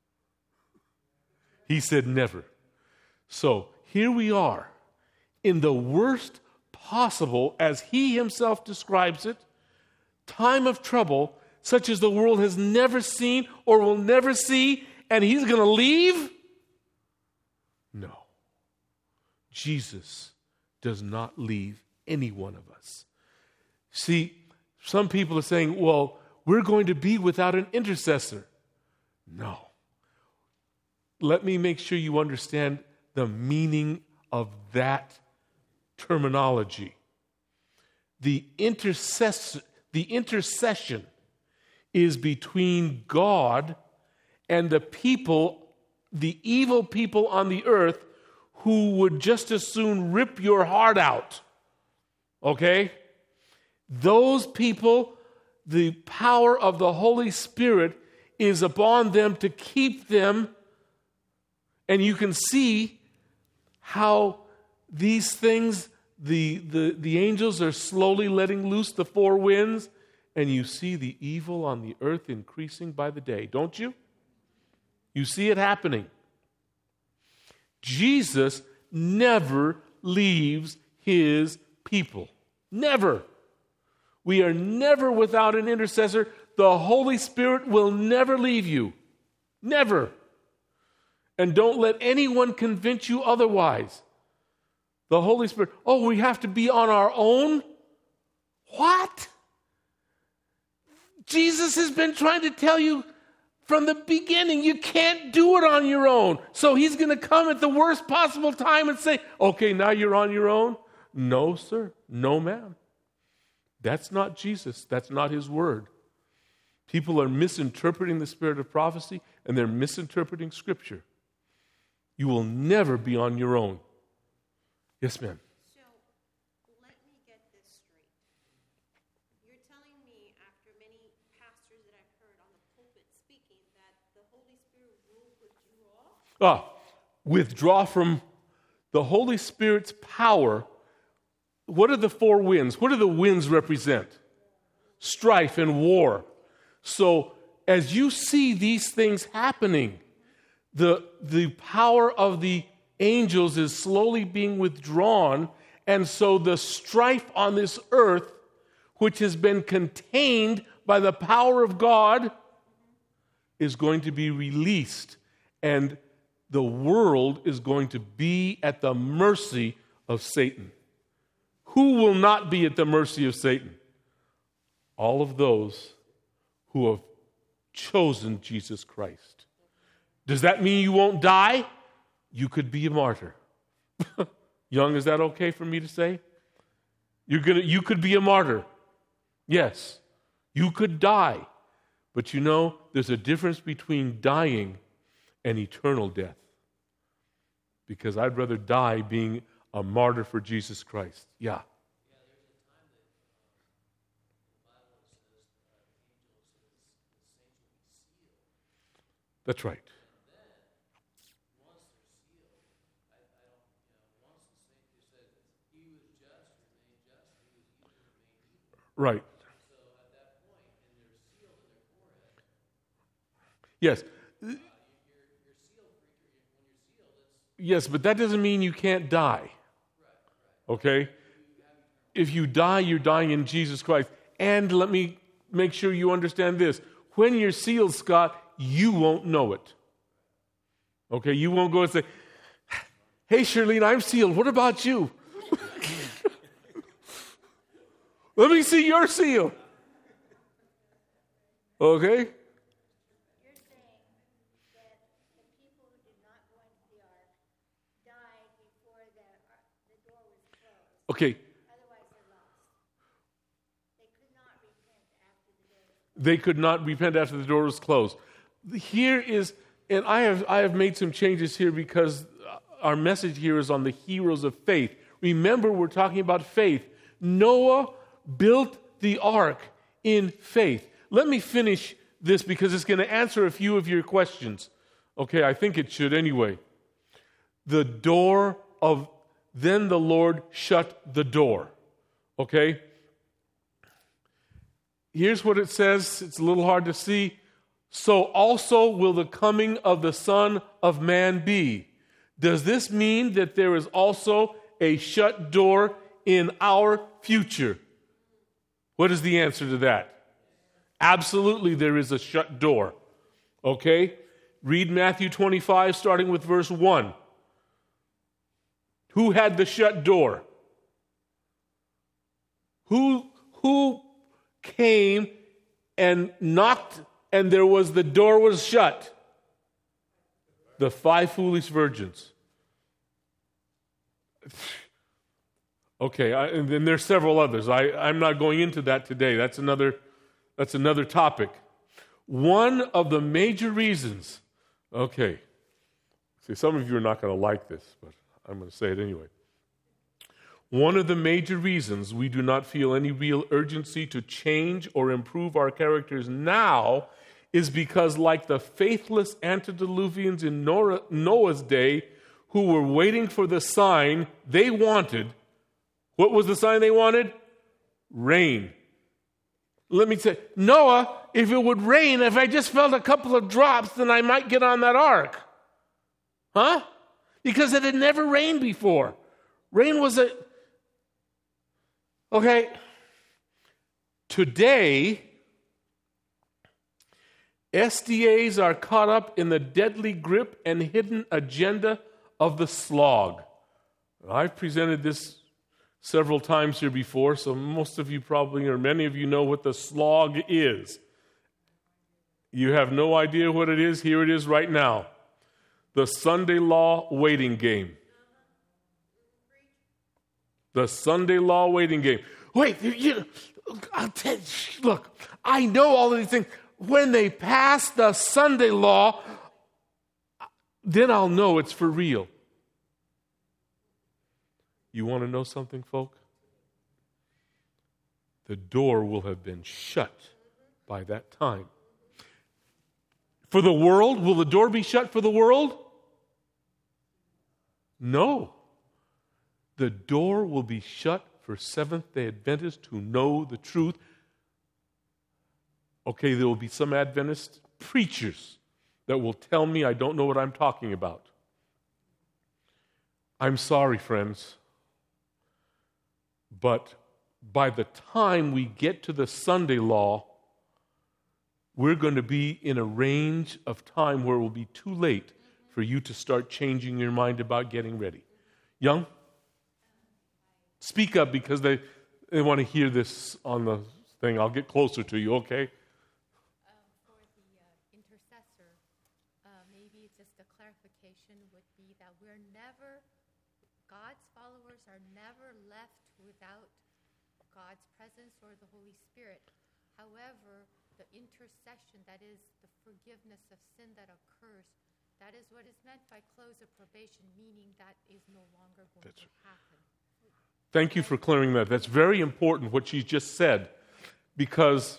S1: He said never. So here we are, in the worst possible, as he himself describes it, time of trouble, such as the world has never seen or will never see, and he's going to leave? No. Jesus does not leave any one of us. See, some people are saying, well, we're going to be without an intercessor. No. Let me make sure you understand the meaning of that terminology. The intercess- the intercession is between God and the people, the evil people on the earth, who would just as soon rip your heart out. Okay? Those people, the power of the Holy Spirit is upon them to keep them. And you can see how these things, the, the, the angels are slowly letting loose the four winds, and you see the evil on the earth increasing by the day, don't you? You see it happening. Jesus never leaves his people. Never. We are never without an intercessor. The Holy Spirit will never leave you. Never. And don't let anyone convince you otherwise. The Holy Spirit, oh, we have to be on our own? What? Jesus has been trying to tell you from the beginning, you can't do it on your own. So he's going to come at the worst possible time and say, okay, now you're on your own? No, sir. No, ma'am. That's not Jesus. That's not his word. People are misinterpreting the spirit of prophecy, and they're misinterpreting Scripture. You will never be on your own. Yes, ma'am.
S2: So, let me get this straight. You're telling me, after many pastors that I've heard on the pulpit speaking, that the Holy Spirit will withdraw?
S1: Ah, withdraw from the Holy Spirit's power. What are the four winds? What do the winds represent? Strife and war. So, as you see these things happening, the, the power of the angels is slowly being withdrawn, and so the strife on this earth, which has been contained by the power of God, is going to be released, and the world is going to be at the mercy of Satan. Who will not be at the mercy of Satan? All of those who have chosen Jesus Christ. Does that mean you won't die? You could be a martyr. Young, is that okay for me to say? You're gonna, you could be a martyr. Yes, you could die. But you know, there's a difference between dying and eternal death. Because I'd rather die being a martyr for Jesus Christ. Yeah. That's right. Right. Yes. Yes, but that doesn't mean you can't die. Okay? If you die, you're dying in Jesus Christ. And let me make sure you understand this. When you're sealed, Scott, you won't know it. Okay? You won't go and say, hey, Shirlene, I'm sealed. What about you? Let me see your seal. Okay?
S2: You're saying that the people who did not go into the ark died before the, the door was closed.
S1: Okay.
S2: Otherwise, they're lost. They could not repent after the door was closed.
S1: They could not repent after the door was closed. Here is, and I have I have made some changes here because our message here is on the heroes of faith. Remember, we're talking about faith. Noah built the ark in faith. Let me finish this because it's going to answer a few of your questions. Okay, I think it should anyway. The door of, then the Lord shut the door. Okay? Here's what it says. It's a little hard to see. So also will the coming of the Son of Man be. Does this mean that there is also a shut door in our future? What is the answer to that? Absolutely, there is a shut door. Okay? Read Matthew twenty-five, starting with verse one. Who had the shut door? Who, who came and knocked and there was the door was shut? The five foolish virgins. Okay, I, and then there's several others. I, I'm not going into that today. That's another, that's another topic. One of the major reasons, okay, see, some of you are not going to like this, but I'm going to say it anyway. One of the major reasons we do not feel any real urgency to change or improve our characters now is because, like the faithless antediluvians in Noah's day who were waiting for the sign they wanted, what was the sign they wanted? Rain. Let me say, Noah, if it would rain, if I just felt a couple of drops, then I might get on that ark. Huh? Because it had never rained before. Rain was a... Okay. Today, S D As are caught up in the deadly grip and hidden agenda of the slog. I've presented this several times here before, so most of you probably, or many of you know what the slog is. You have no idea what it is? Here it is right now. The Sunday law waiting game. The Sunday law waiting game. Wait, you, I'll tell you, look, I know all of these things. When they pass the Sunday law, then I'll know it's for real. You want to know something, folk? The door will have been shut by that time. For the world, will the door be shut for the world? No. The door will be shut for Seventh-day Adventists who know the truth. Okay, there will be some Adventist preachers that will tell me I don't know what I'm talking about. I'm sorry, friends. But by the time we get to the Sunday law, we're going to be in a range of time where it will be too late for you to start changing your mind about getting ready. Young? Speak up because they, they want to hear this on the thing. I'll get closer to you, okay?
S4: Um, for the uh, intercessor, uh, maybe just a clarification would be that we're never, God's followers are never left without God's presence or the Holy Spirit. However, the intercession, that is the forgiveness of sin that occurs, that is what is meant by close of probation, meaning that is no longer going
S1: That's
S4: to happen.
S1: Thank you for clearing that. That's very important what she just said, because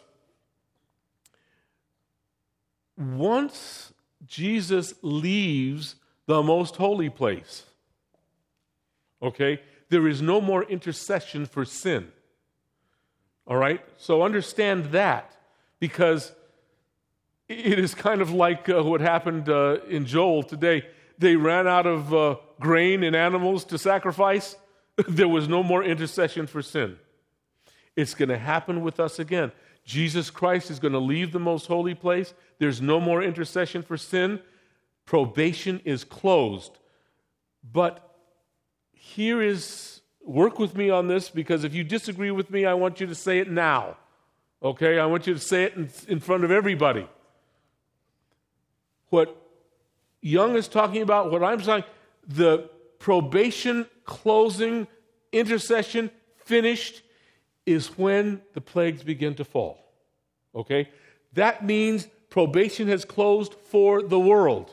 S1: once Jesus leaves the most holy place, okay, there is no more intercession for sin. All right? So understand that, because it is kind of like uh, what happened uh, in Joel today. They ran out of uh, grain and animals to sacrifice. There was no more intercession for sin. It's going to happen with us again. Jesus Christ is going to leave the most holy place. There's no more intercession for sin. Probation is closed. But here is, work with me on this, because if you disagree with me, I want you to say it now. Okay? I want you to say it in, in front of everybody. What Young is talking about, what I'm saying, the probation closing, intercession finished, is when the plagues begin to fall. Okay? That means probation has closed for the world.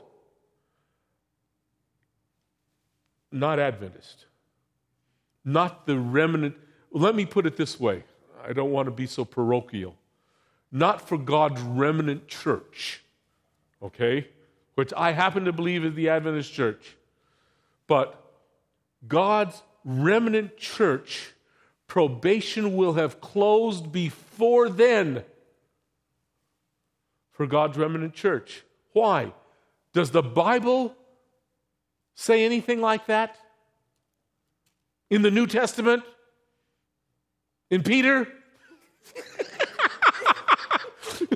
S1: Not Adventist. Not the remnant. Let me put it this way. I don't want to be so parochial. Not for God's remnant church. Okay? Which I happen to believe is the Adventist church. But God's remnant church, probation will have closed before then for God's remnant church. Why? Does the Bible say anything like that? In the New Testament? In Peter?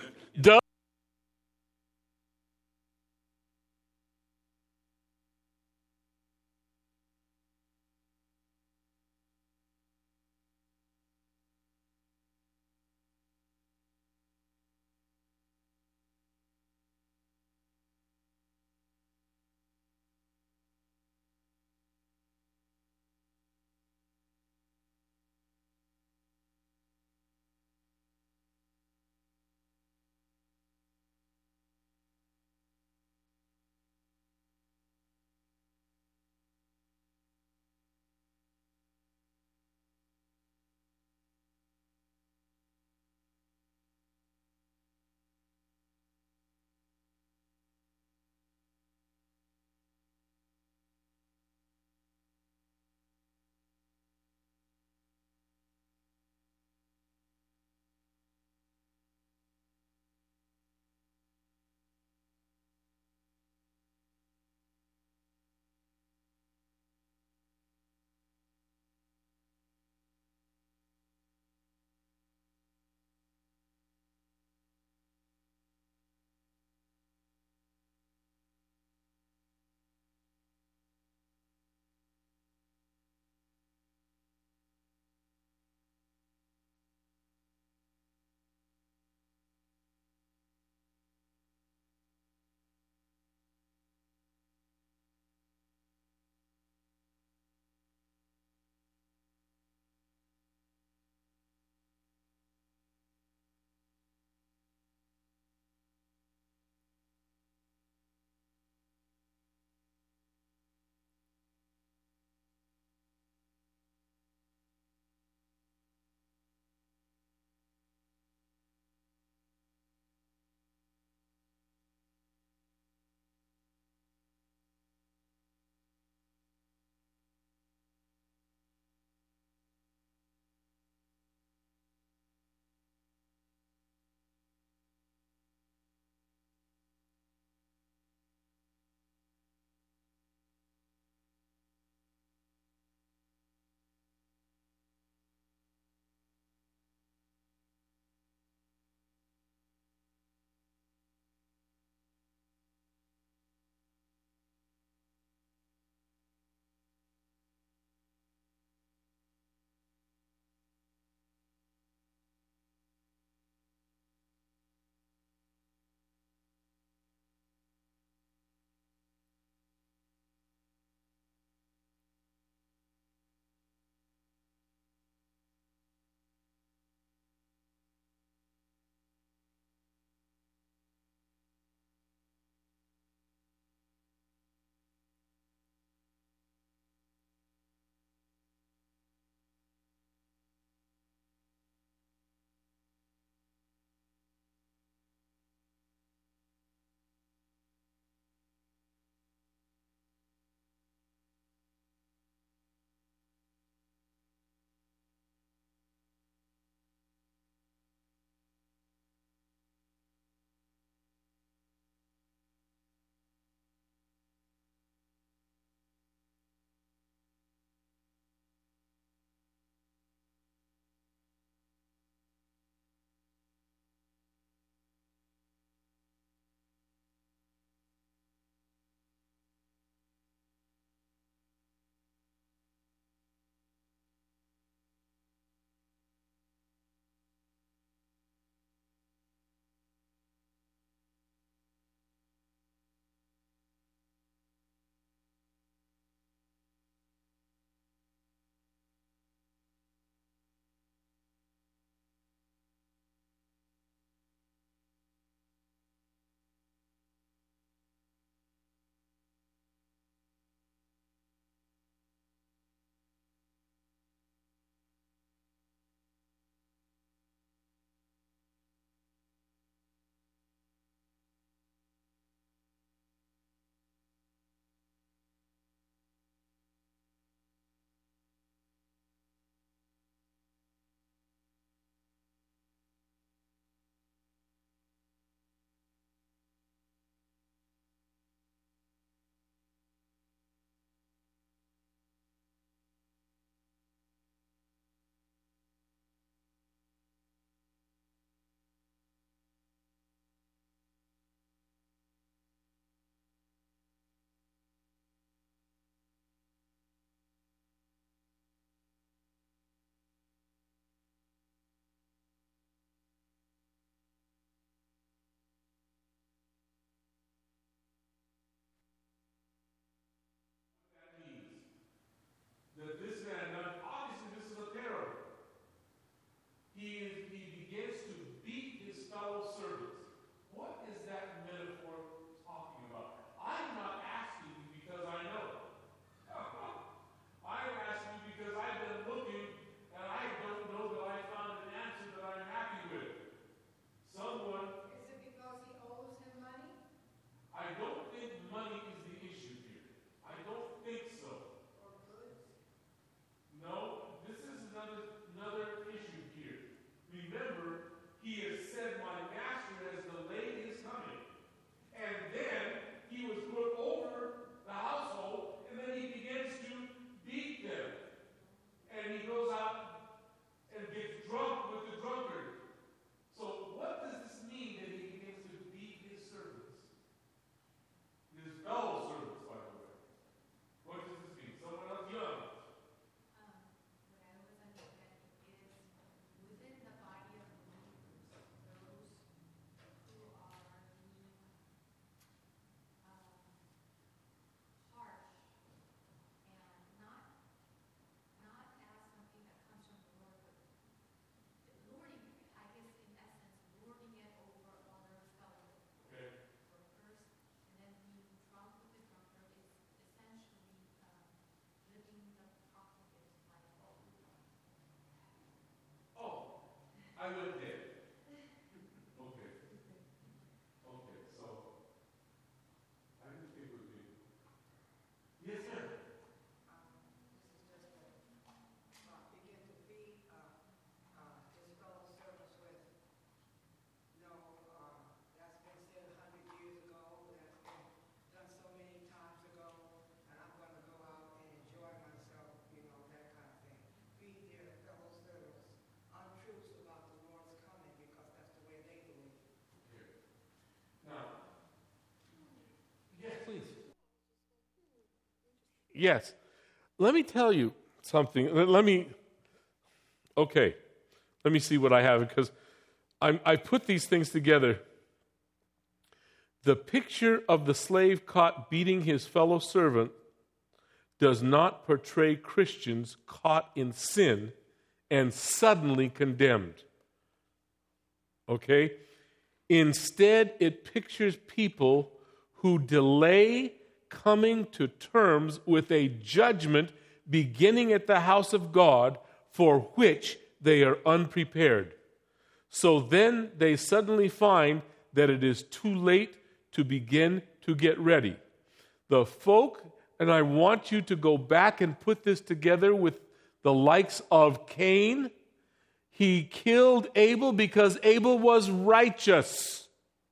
S1: Yes. Let me tell you something. Let let me, okay, let me see what I have, because I'm, I put these things together. The picture of the slave caught beating his fellow servant does not portray Christians caught in sin and suddenly condemned. Okay? Instead, it pictures people who delay coming to terms with a judgment beginning at the house of God for which they are unprepared. So then they suddenly find that it is too late to begin to get ready. The folk, and I want you to go back and put this together with the likes of Cain. He killed Abel because Abel was righteous.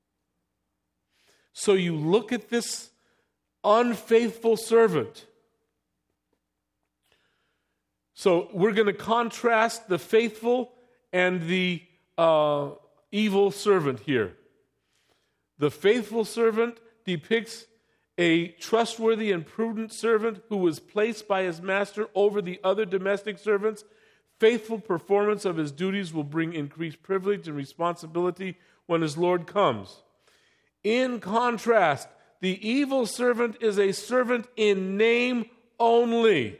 S1: So you look at this unfaithful servant. So we're going to contrast the faithful and the uh, evil servant here. The faithful servant depicts a trustworthy and prudent servant who was placed by his master over the other domestic servants. Faithful performance of his duties will bring increased privilege and responsibility when his Lord comes. In contrast, the evil servant is a servant in name only.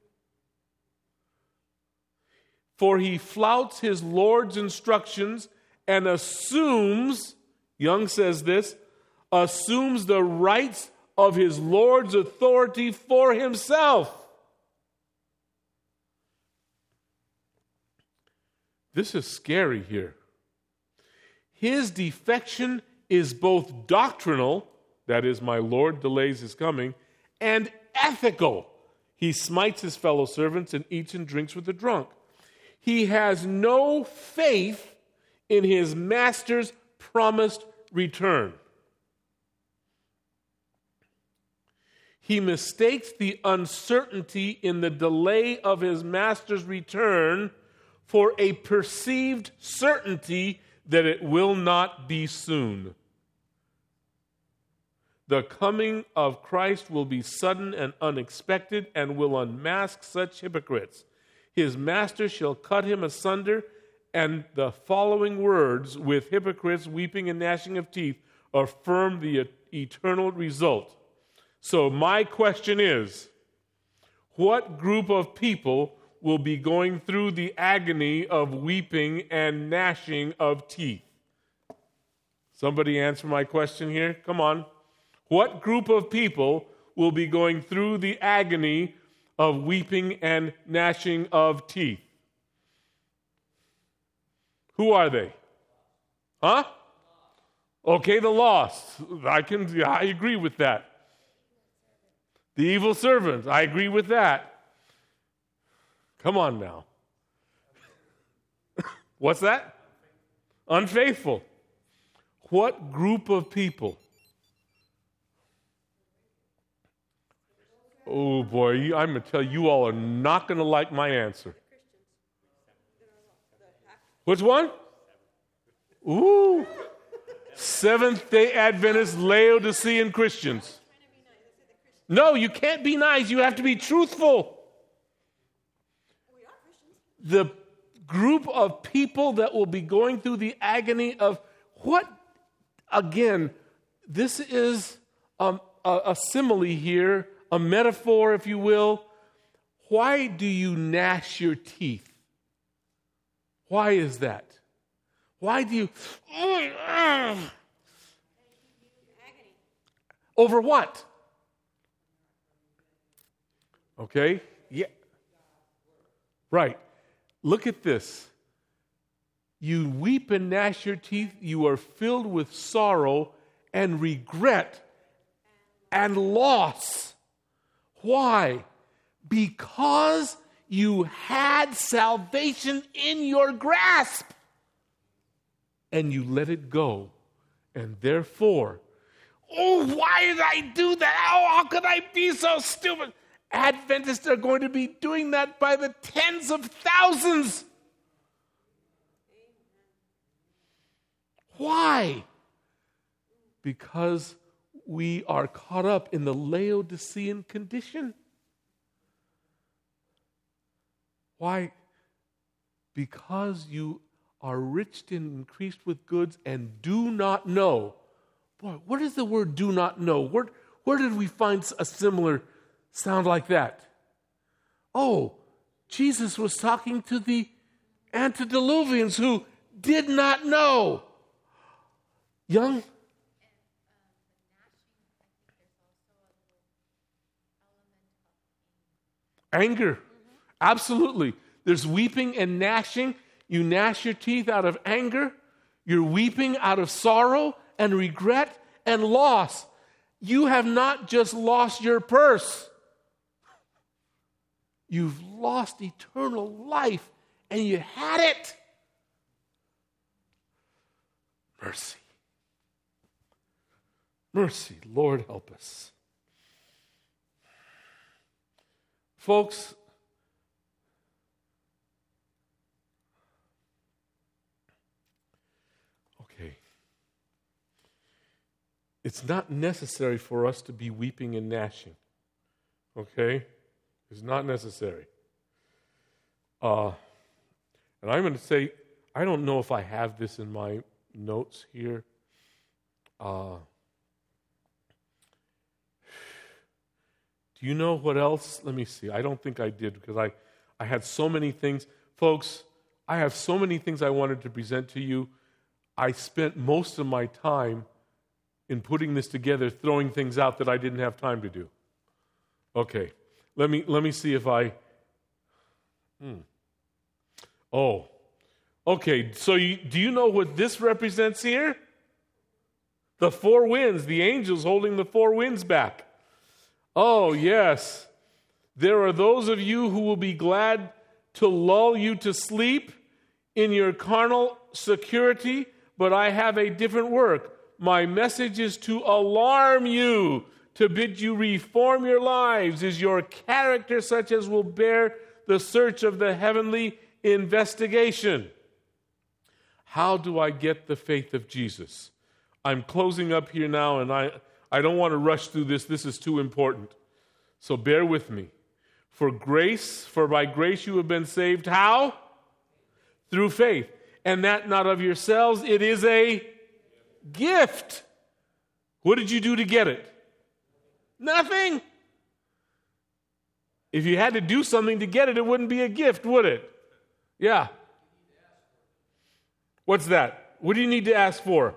S1: For he flouts his Lord's instructions and assumes, Young says this, assumes the rights of his Lord's authority for himself. This is scary here. His defection is both doctrinal, that is, my Lord delays his coming, and ethical. He smites his fellow servants and eats and drinks with the drunk. He has no faith in his master's promised return. He mistakes the uncertainty in the delay of his master's return for a perceived certainty that it will not be soon. The coming of Christ will be sudden and unexpected and will unmask such hypocrites. His master shall cut him asunder, and the following words, with hypocrites weeping and gnashing of teeth, affirm the eternal result. So my question is, what group of people will be going through the agony of weeping and gnashing of teeth? Somebody answer my question here? Come on. What group of people will be going through the agony of weeping and gnashing of teeth? Who are they? Huh? Okay, the lost. I can I agree with that. The evil servant. I agree with that. Come on now. What's that? Unfaithful. What group of people? Oh boy, I'm going to tell you, you all are not going to like my answer. Which one? Ooh. Seventh-day Adventist Laodicean Christians. No, you can't be nice. You have to be truthful. The group of people that will be going through the agony of what? Again, this is um, a, a simile here, a metaphor, if you will. Why do you gnash your teeth? Why is that? Why do you... Over what? Okay? Yeah. Right. Look at this. You weep and gnash your teeth. You are filled with sorrow and regret and loss. Why? Because you had salvation in your grasp and you let it go. And therefore, oh, why did I do that? Oh, how could I be so stupid? Adventists are going to be doing that by the tens of thousands. Why? Because we are caught up in the Laodicean condition. Why? Because you are rich and increased with goods and do not know. Boy, what is the word do not know? Where, where did we find a similar sound like that? Oh, Jesus was talking to the antediluvians who did not know. Young? Anger. Absolutely. There's weeping and gnashing. You gnash your teeth out of anger. You're weeping out of sorrow and regret and loss. You have not just lost your purse. You've lost eternal life, and you had it. Mercy. Mercy. Lord, help us. Folks, okay, it's not necessary for us to be weeping and gnashing, okay? It's not necessary. Uh, and I'm going to say, I don't know if I have this in my notes here. Uh, do you know what else? Let me see. I don't think I did because I, I had so many things. Folks, I have so many things I wanted to present to you. I spent most of my time in putting this together, throwing things out that I didn't have time to do. Okay. Let me let me see if I... Hmm. Oh. Okay, so you, do you know what this represents here? The four winds, the angels holding the four winds back. Oh, yes. There are those of you who will be glad to lull you to sleep in your carnal security, but I have a different work. My message is to alarm you, to bid you reform your lives. Is your character such as will bear the search of the heavenly investigation? How do I get the faith of Jesus? I'm closing up here now, and I, I don't want to rush through this. This is too important. So bear with me. For grace, for by grace you have been saved. How? Through faith. And that not of yourselves, it is a gift. What did you do to get it? Nothing. If you had to do something to get it, it wouldn't be a gift, would it? Yeah. What's that? What do you need to ask for?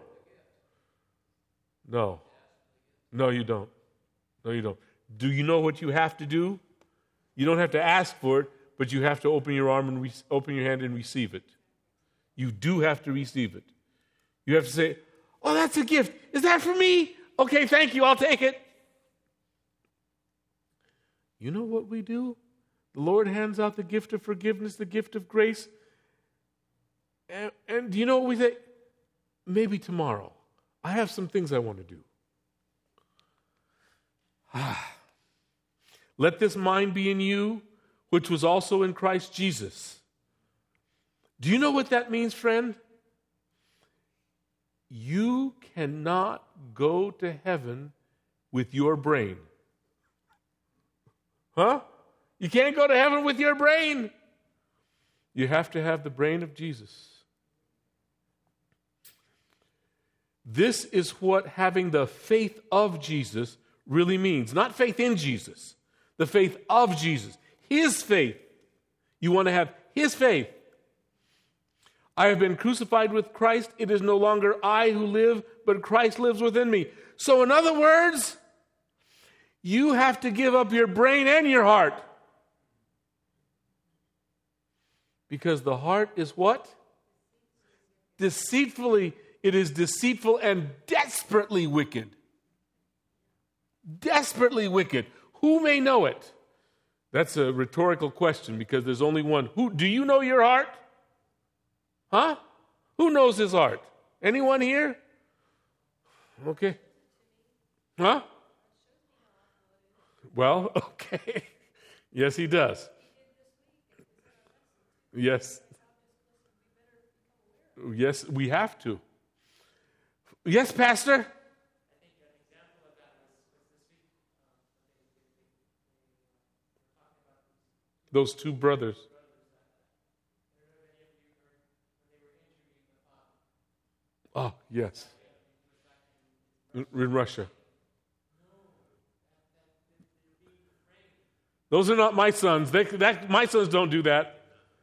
S1: No. No, you don't. No, you don't. Do you know what you have to do? You don't have to ask for it, but you have to open your arm and re- open your hand and receive it. You do have to receive it. You have to say, oh, that's a gift. Is that for me? Okay, thank you. I'll take it. You know what we do? The Lord hands out the gift of forgiveness, the gift of grace. And, and do you know what we say? Maybe tomorrow. I have some things I want to do. Ah. Let this mind be in you, which was also in Christ Jesus. Do you know what that means, friend? You cannot go to heaven with your brain. Huh? You can't go to heaven with your brain. You have to have the brain of Jesus. This is what having the faith of Jesus really means. Not faith in Jesus. The faith of Jesus. His faith. You want to have His faith. I have been crucified with Christ. It is no longer I who live, but Christ lives within me. So in other words, you have to give up your brain and your heart. Because the heart is what? Deceitfully, it is deceitful and desperately wicked. Desperately wicked. Who may know it? That's a rhetorical question because there's only one. Who do you know your heart? Huh? Who knows his heart? Anyone here? Okay. Huh? Well, okay. Yes, he does. Yes. Yes, we have to. Yes, Pastor? Those two brothers. Oh, yes. In, in Russia. Those are not my sons. They, that, my sons don't do that.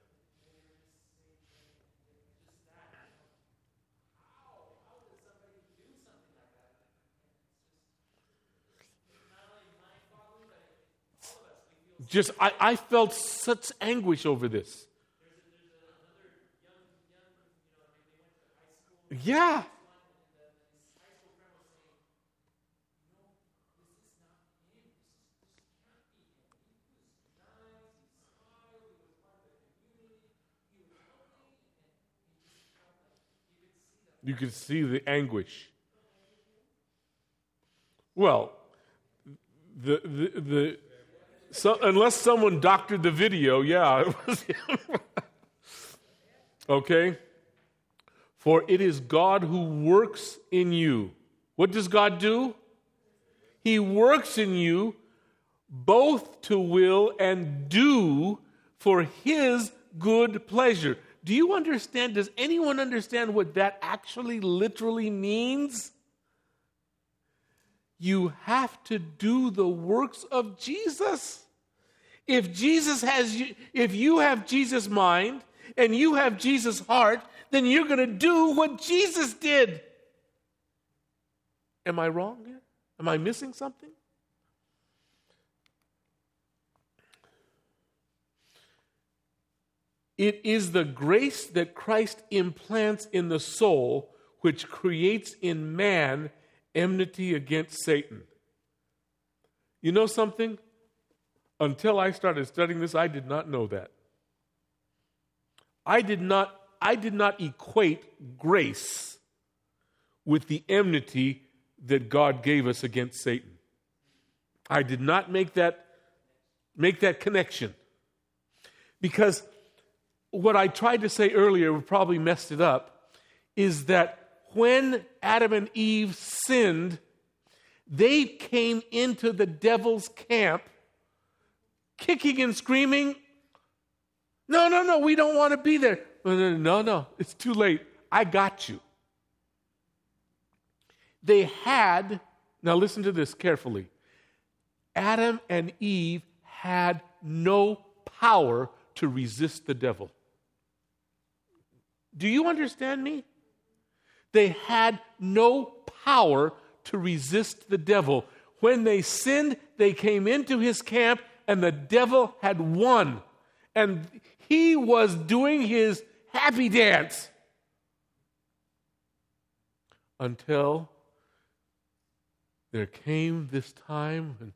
S1: Just, I, I felt such anguish over this. Yeah. You could see the anguish. Well, the the the so unless someone doctored the video, yeah, it was okay. For it is God who works in you. What does God do? He works in you both to will and do for His good pleasure. Do you understand? Does anyone understand what that actually literally means? You have to do the works of Jesus. If Jesus has you, if you have Jesus' mind and you have Jesus' heart, then you're going to do what Jesus did. Am I wrong here? Am I missing something? It is the grace that Christ implants in the soul which creates in man enmity against Satan. You know something? Until I started studying this, I did not know that. I did not, I did not equate grace with the enmity that God gave us against Satan. I did not make that, make that connection. Because what I tried to say earlier, we probably messed it up, is that when Adam and Eve sinned, they came into the devil's camp kicking and screaming, no, no, no, we don't want to be there. No, no, it's too late. I got you. They had, now listen to this carefully, Adam and Eve had no power to resist the devil. Do you understand me? They had no power to resist the devil. When they sinned, they came into his camp and the devil had won. And he was doing his happy dance. Until there came this time when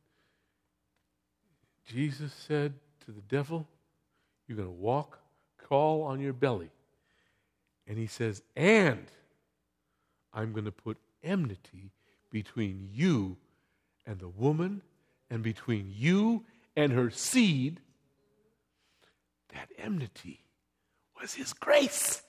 S1: Jesus said to the devil, you're going to walk, crawl on your belly. And he says, and I'm going to put enmity between you and the woman, and between you and her seed. That enmity was his grace.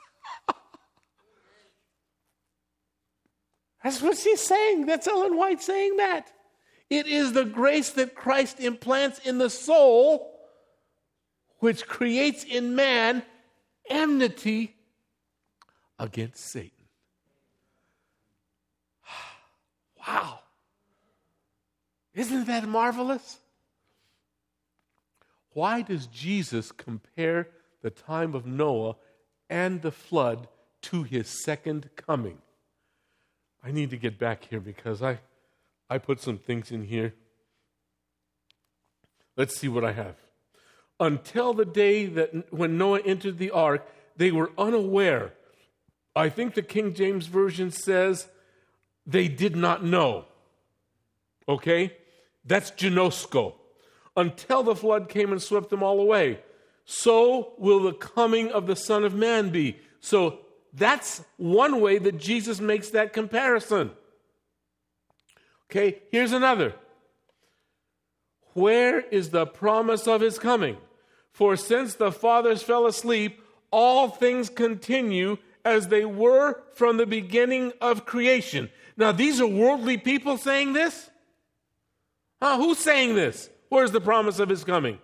S1: That's what she's saying. That's Ellen White saying that. It is the grace that Christ implants in the soul, which creates in man enmity against Satan. Wow. Isn't that marvelous? Why does Jesus compare the time of Noah and the flood to his second coming? I need to get back here because I, I put some things in here. Let's see what I have. Until the day that when Noah entered the ark, they were unaware. I think the King James Version says they did not know. Okay? That's ginosko. Until the flood came and swept them all away. So will the coming of the Son of Man be. So that's one way that Jesus makes that comparison. Okay, here's another. Where is the promise of his coming? For since the fathers fell asleep, all things continue as they were from the beginning of creation. Now, these are worldly people saying this? Huh? Who's saying this? Where's the promise of his coming?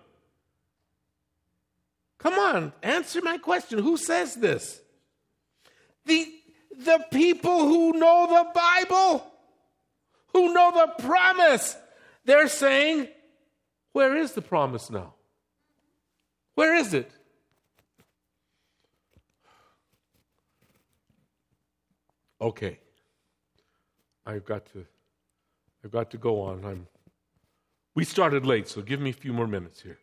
S1: Come on, answer my question. Who says this? The, The people who know the Bible, who know the promise, they're saying, where is the promise now? Where is it? Okay. I've got to I've got to go on. I'm we started late, so give me a few more minutes here.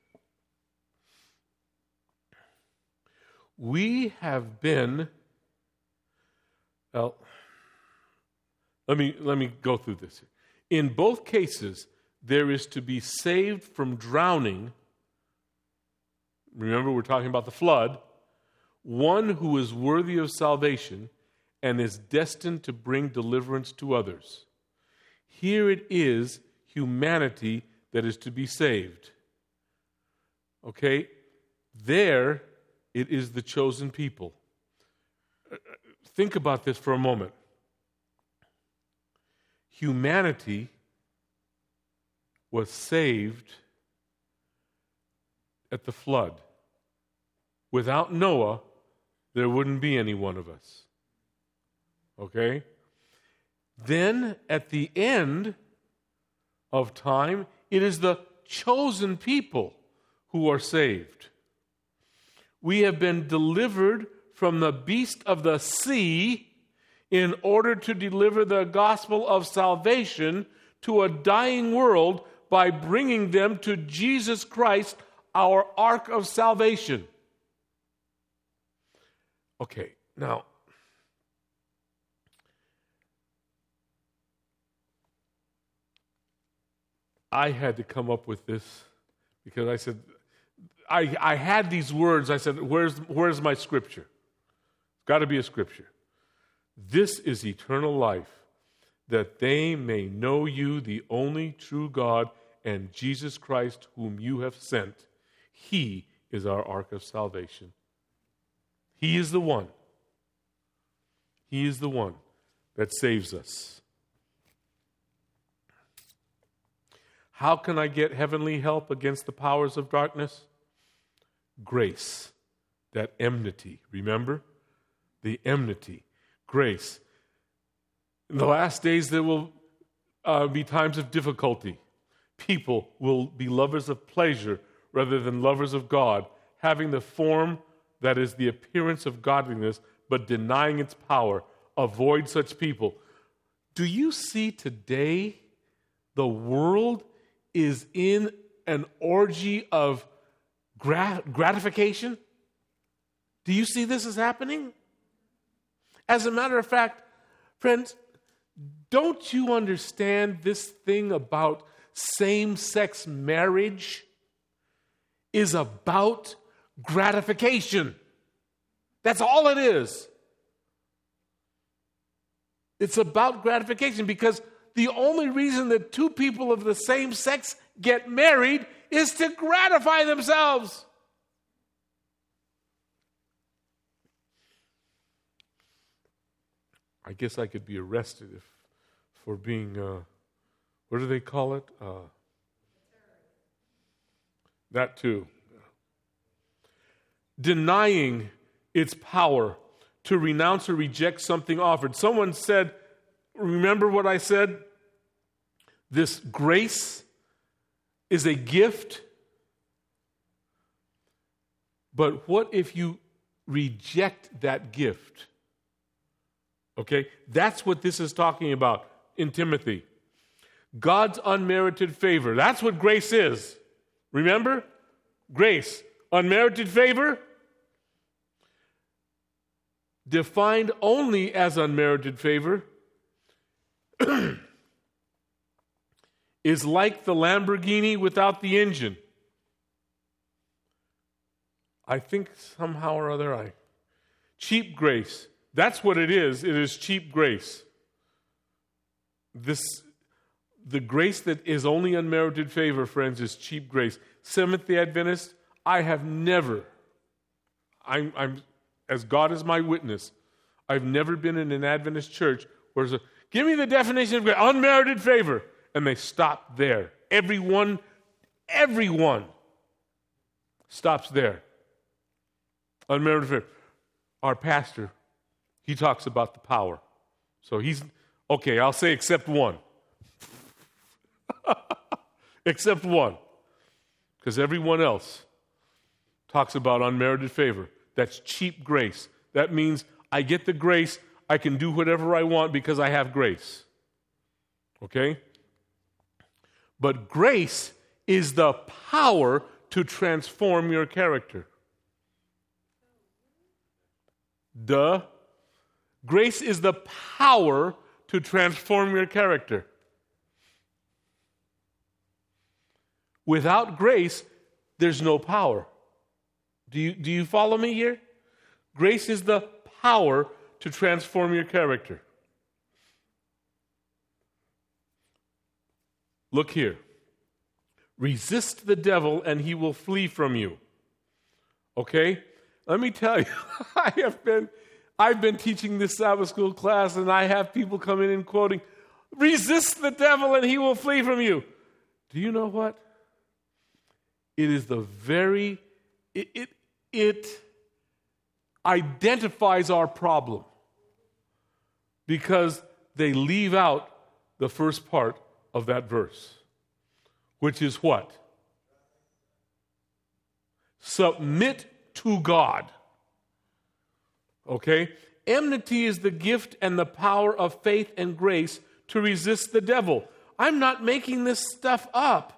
S1: We have been well, let me let me go through this here. In both cases, there is to be saved from drowning. Remember, we're talking about the flood. One who is worthy of salvation and is destined to bring deliverance to others. Here it is humanity that is to be saved. Okay? There, it is the chosen people. Think about this for a moment. Humanity was saved at the flood. Without Noah, there wouldn't be any one of us. Okay? Then, at the end of time, it is the chosen people who are saved. We have been delivered from the beast of the sea in order to deliver the gospel of salvation to a dying world by bringing them to Jesus Christ, our ark of salvation. Okay, now, I had to come up with this because I said, I, I had these words. I said, where's, where's my scripture? It's got to be a scripture. This is eternal life, that they may know you, the only true God, and Jesus Christ, whom you have sent. He is our ark of salvation. He is the one. He is the one that saves us. How can I get heavenly help against the powers of darkness? Grace, that enmity. Remember? The enmity. Grace. In the last days, there will uh, be times of difficulty. People will be lovers of pleasure rather than lovers of God, having the form that is the appearance of godliness, but denying its power. Avoid such people. Do you see today the world is in an orgy of grat- gratification? Do you see this is happening? As a matter of fact, friends, don't you understand this thing about same-sex marriage is about gratification? That's all it is. It's about gratification because the only reason that two people of the same sex get married is to gratify themselves. I guess I could be arrested if for being, uh, what do they call it? Uh, that too. Denying its power to renounce or reject something offered. Someone said, remember what I said? This grace is a gift. But what if you reject that gift? Okay? That's what this is talking about in Timothy. God's unmerited favor. That's what grace is. Remember? Grace. Unmerited favor. Defined only as unmerited favor is like the Lamborghini without the engine. I think somehow or other I... Cheap grace. That's what it is. It is cheap grace. This, the grace that is only unmerited favor, friends, is cheap grace. Seventh-day Adventist, I have never, I'm, I'm, as God is my witness, I've never been in an Adventist church where it's a, give me the definition of grace, unmerited favor. And they stop there. Everyone, everyone stops there. Unmerited favor. Our pastor, he talks about the power. So he's, okay, I'll say except one. Except one. Because everyone else talks about unmerited favor. That's cheap grace. That means I get the grace, I can do whatever I want because I have grace. Okay? But grace is the power to transform your character. Duh. Grace is the power to transform your character. Without grace, there's no power. Do you, do you follow me here? Grace is the power to transform your character. Look here. Resist the devil and he will flee from you. Okay? Let me tell you, I have been, I've been teaching this Sabbath school class and I have people come in and quoting, resist the devil and he will flee from you. Do you know what? It is the very, it, it, it identifies our problem because they leave out the first part of that verse, which is what? Submit to God. Okay? Enmity is the gift and the power of faith and grace to resist the devil. I'm not making this stuff up.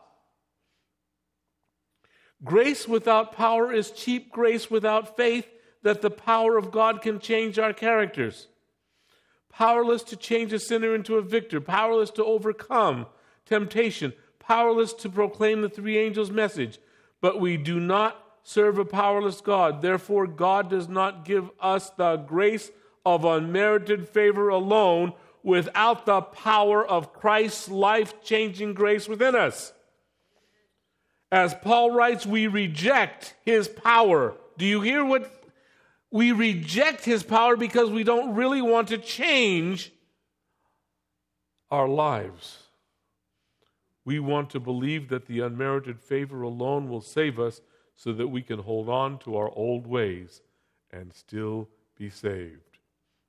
S1: Grace without power is cheap grace without faith that the power of God can change our characters. Powerless to change a sinner into a victor, powerless to overcome temptation, powerless to proclaim the three angels' message. But we do not serve a powerless God. Therefore, God does not give us the grace of unmerited favor alone without the power of Christ's life-changing grace within us. As Paul writes, we reject his power. Do you hear what? We reject his power because we don't really want to change our lives. We want to believe that the unmerited favor alone will save us so that we can hold on to our old ways and still be saved.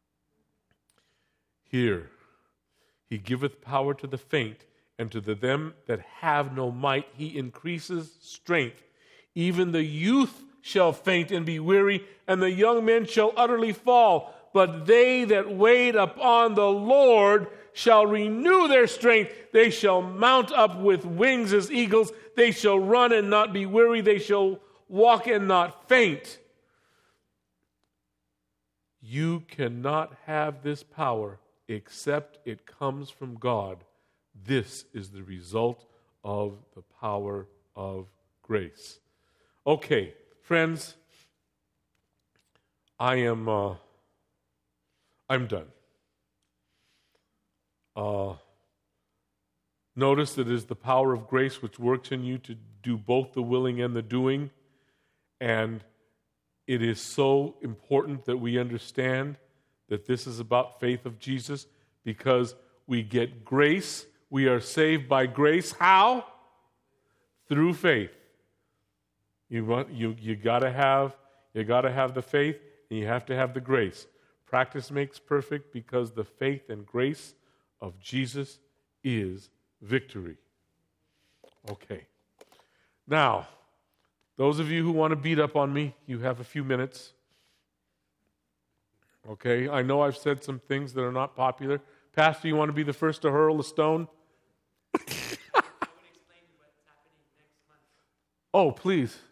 S1: Here, he giveth power to the faint, and to the them that have no might he increases strength. Even the youth shall faint and be weary, and the young men shall utterly fall. But they that wait upon the Lord shall renew their strength. They shall mount up with wings as eagles. They shall run and not be weary. They shall walk and not faint. You cannot have this power except it comes from God. This is the result of the power of grace. Okay, friends, I am uh, I'm done. Uh, notice that it is the power of grace which works in you to do both the willing and the doing, and it is so important that we understand that this is about faith of Jesus because we get grace. We are saved by grace. How? Through faith. You want you you gotta have you gotta have the faith and you have to have the grace. Practice makes perfect because the faith and grace of Jesus is victory. Okay. Now, those of you who want to beat up on me, you have a few minutes. Okay, I know I've said some things that are not popular. Pastor, you want to be the first to hurl a stone? Oh, please.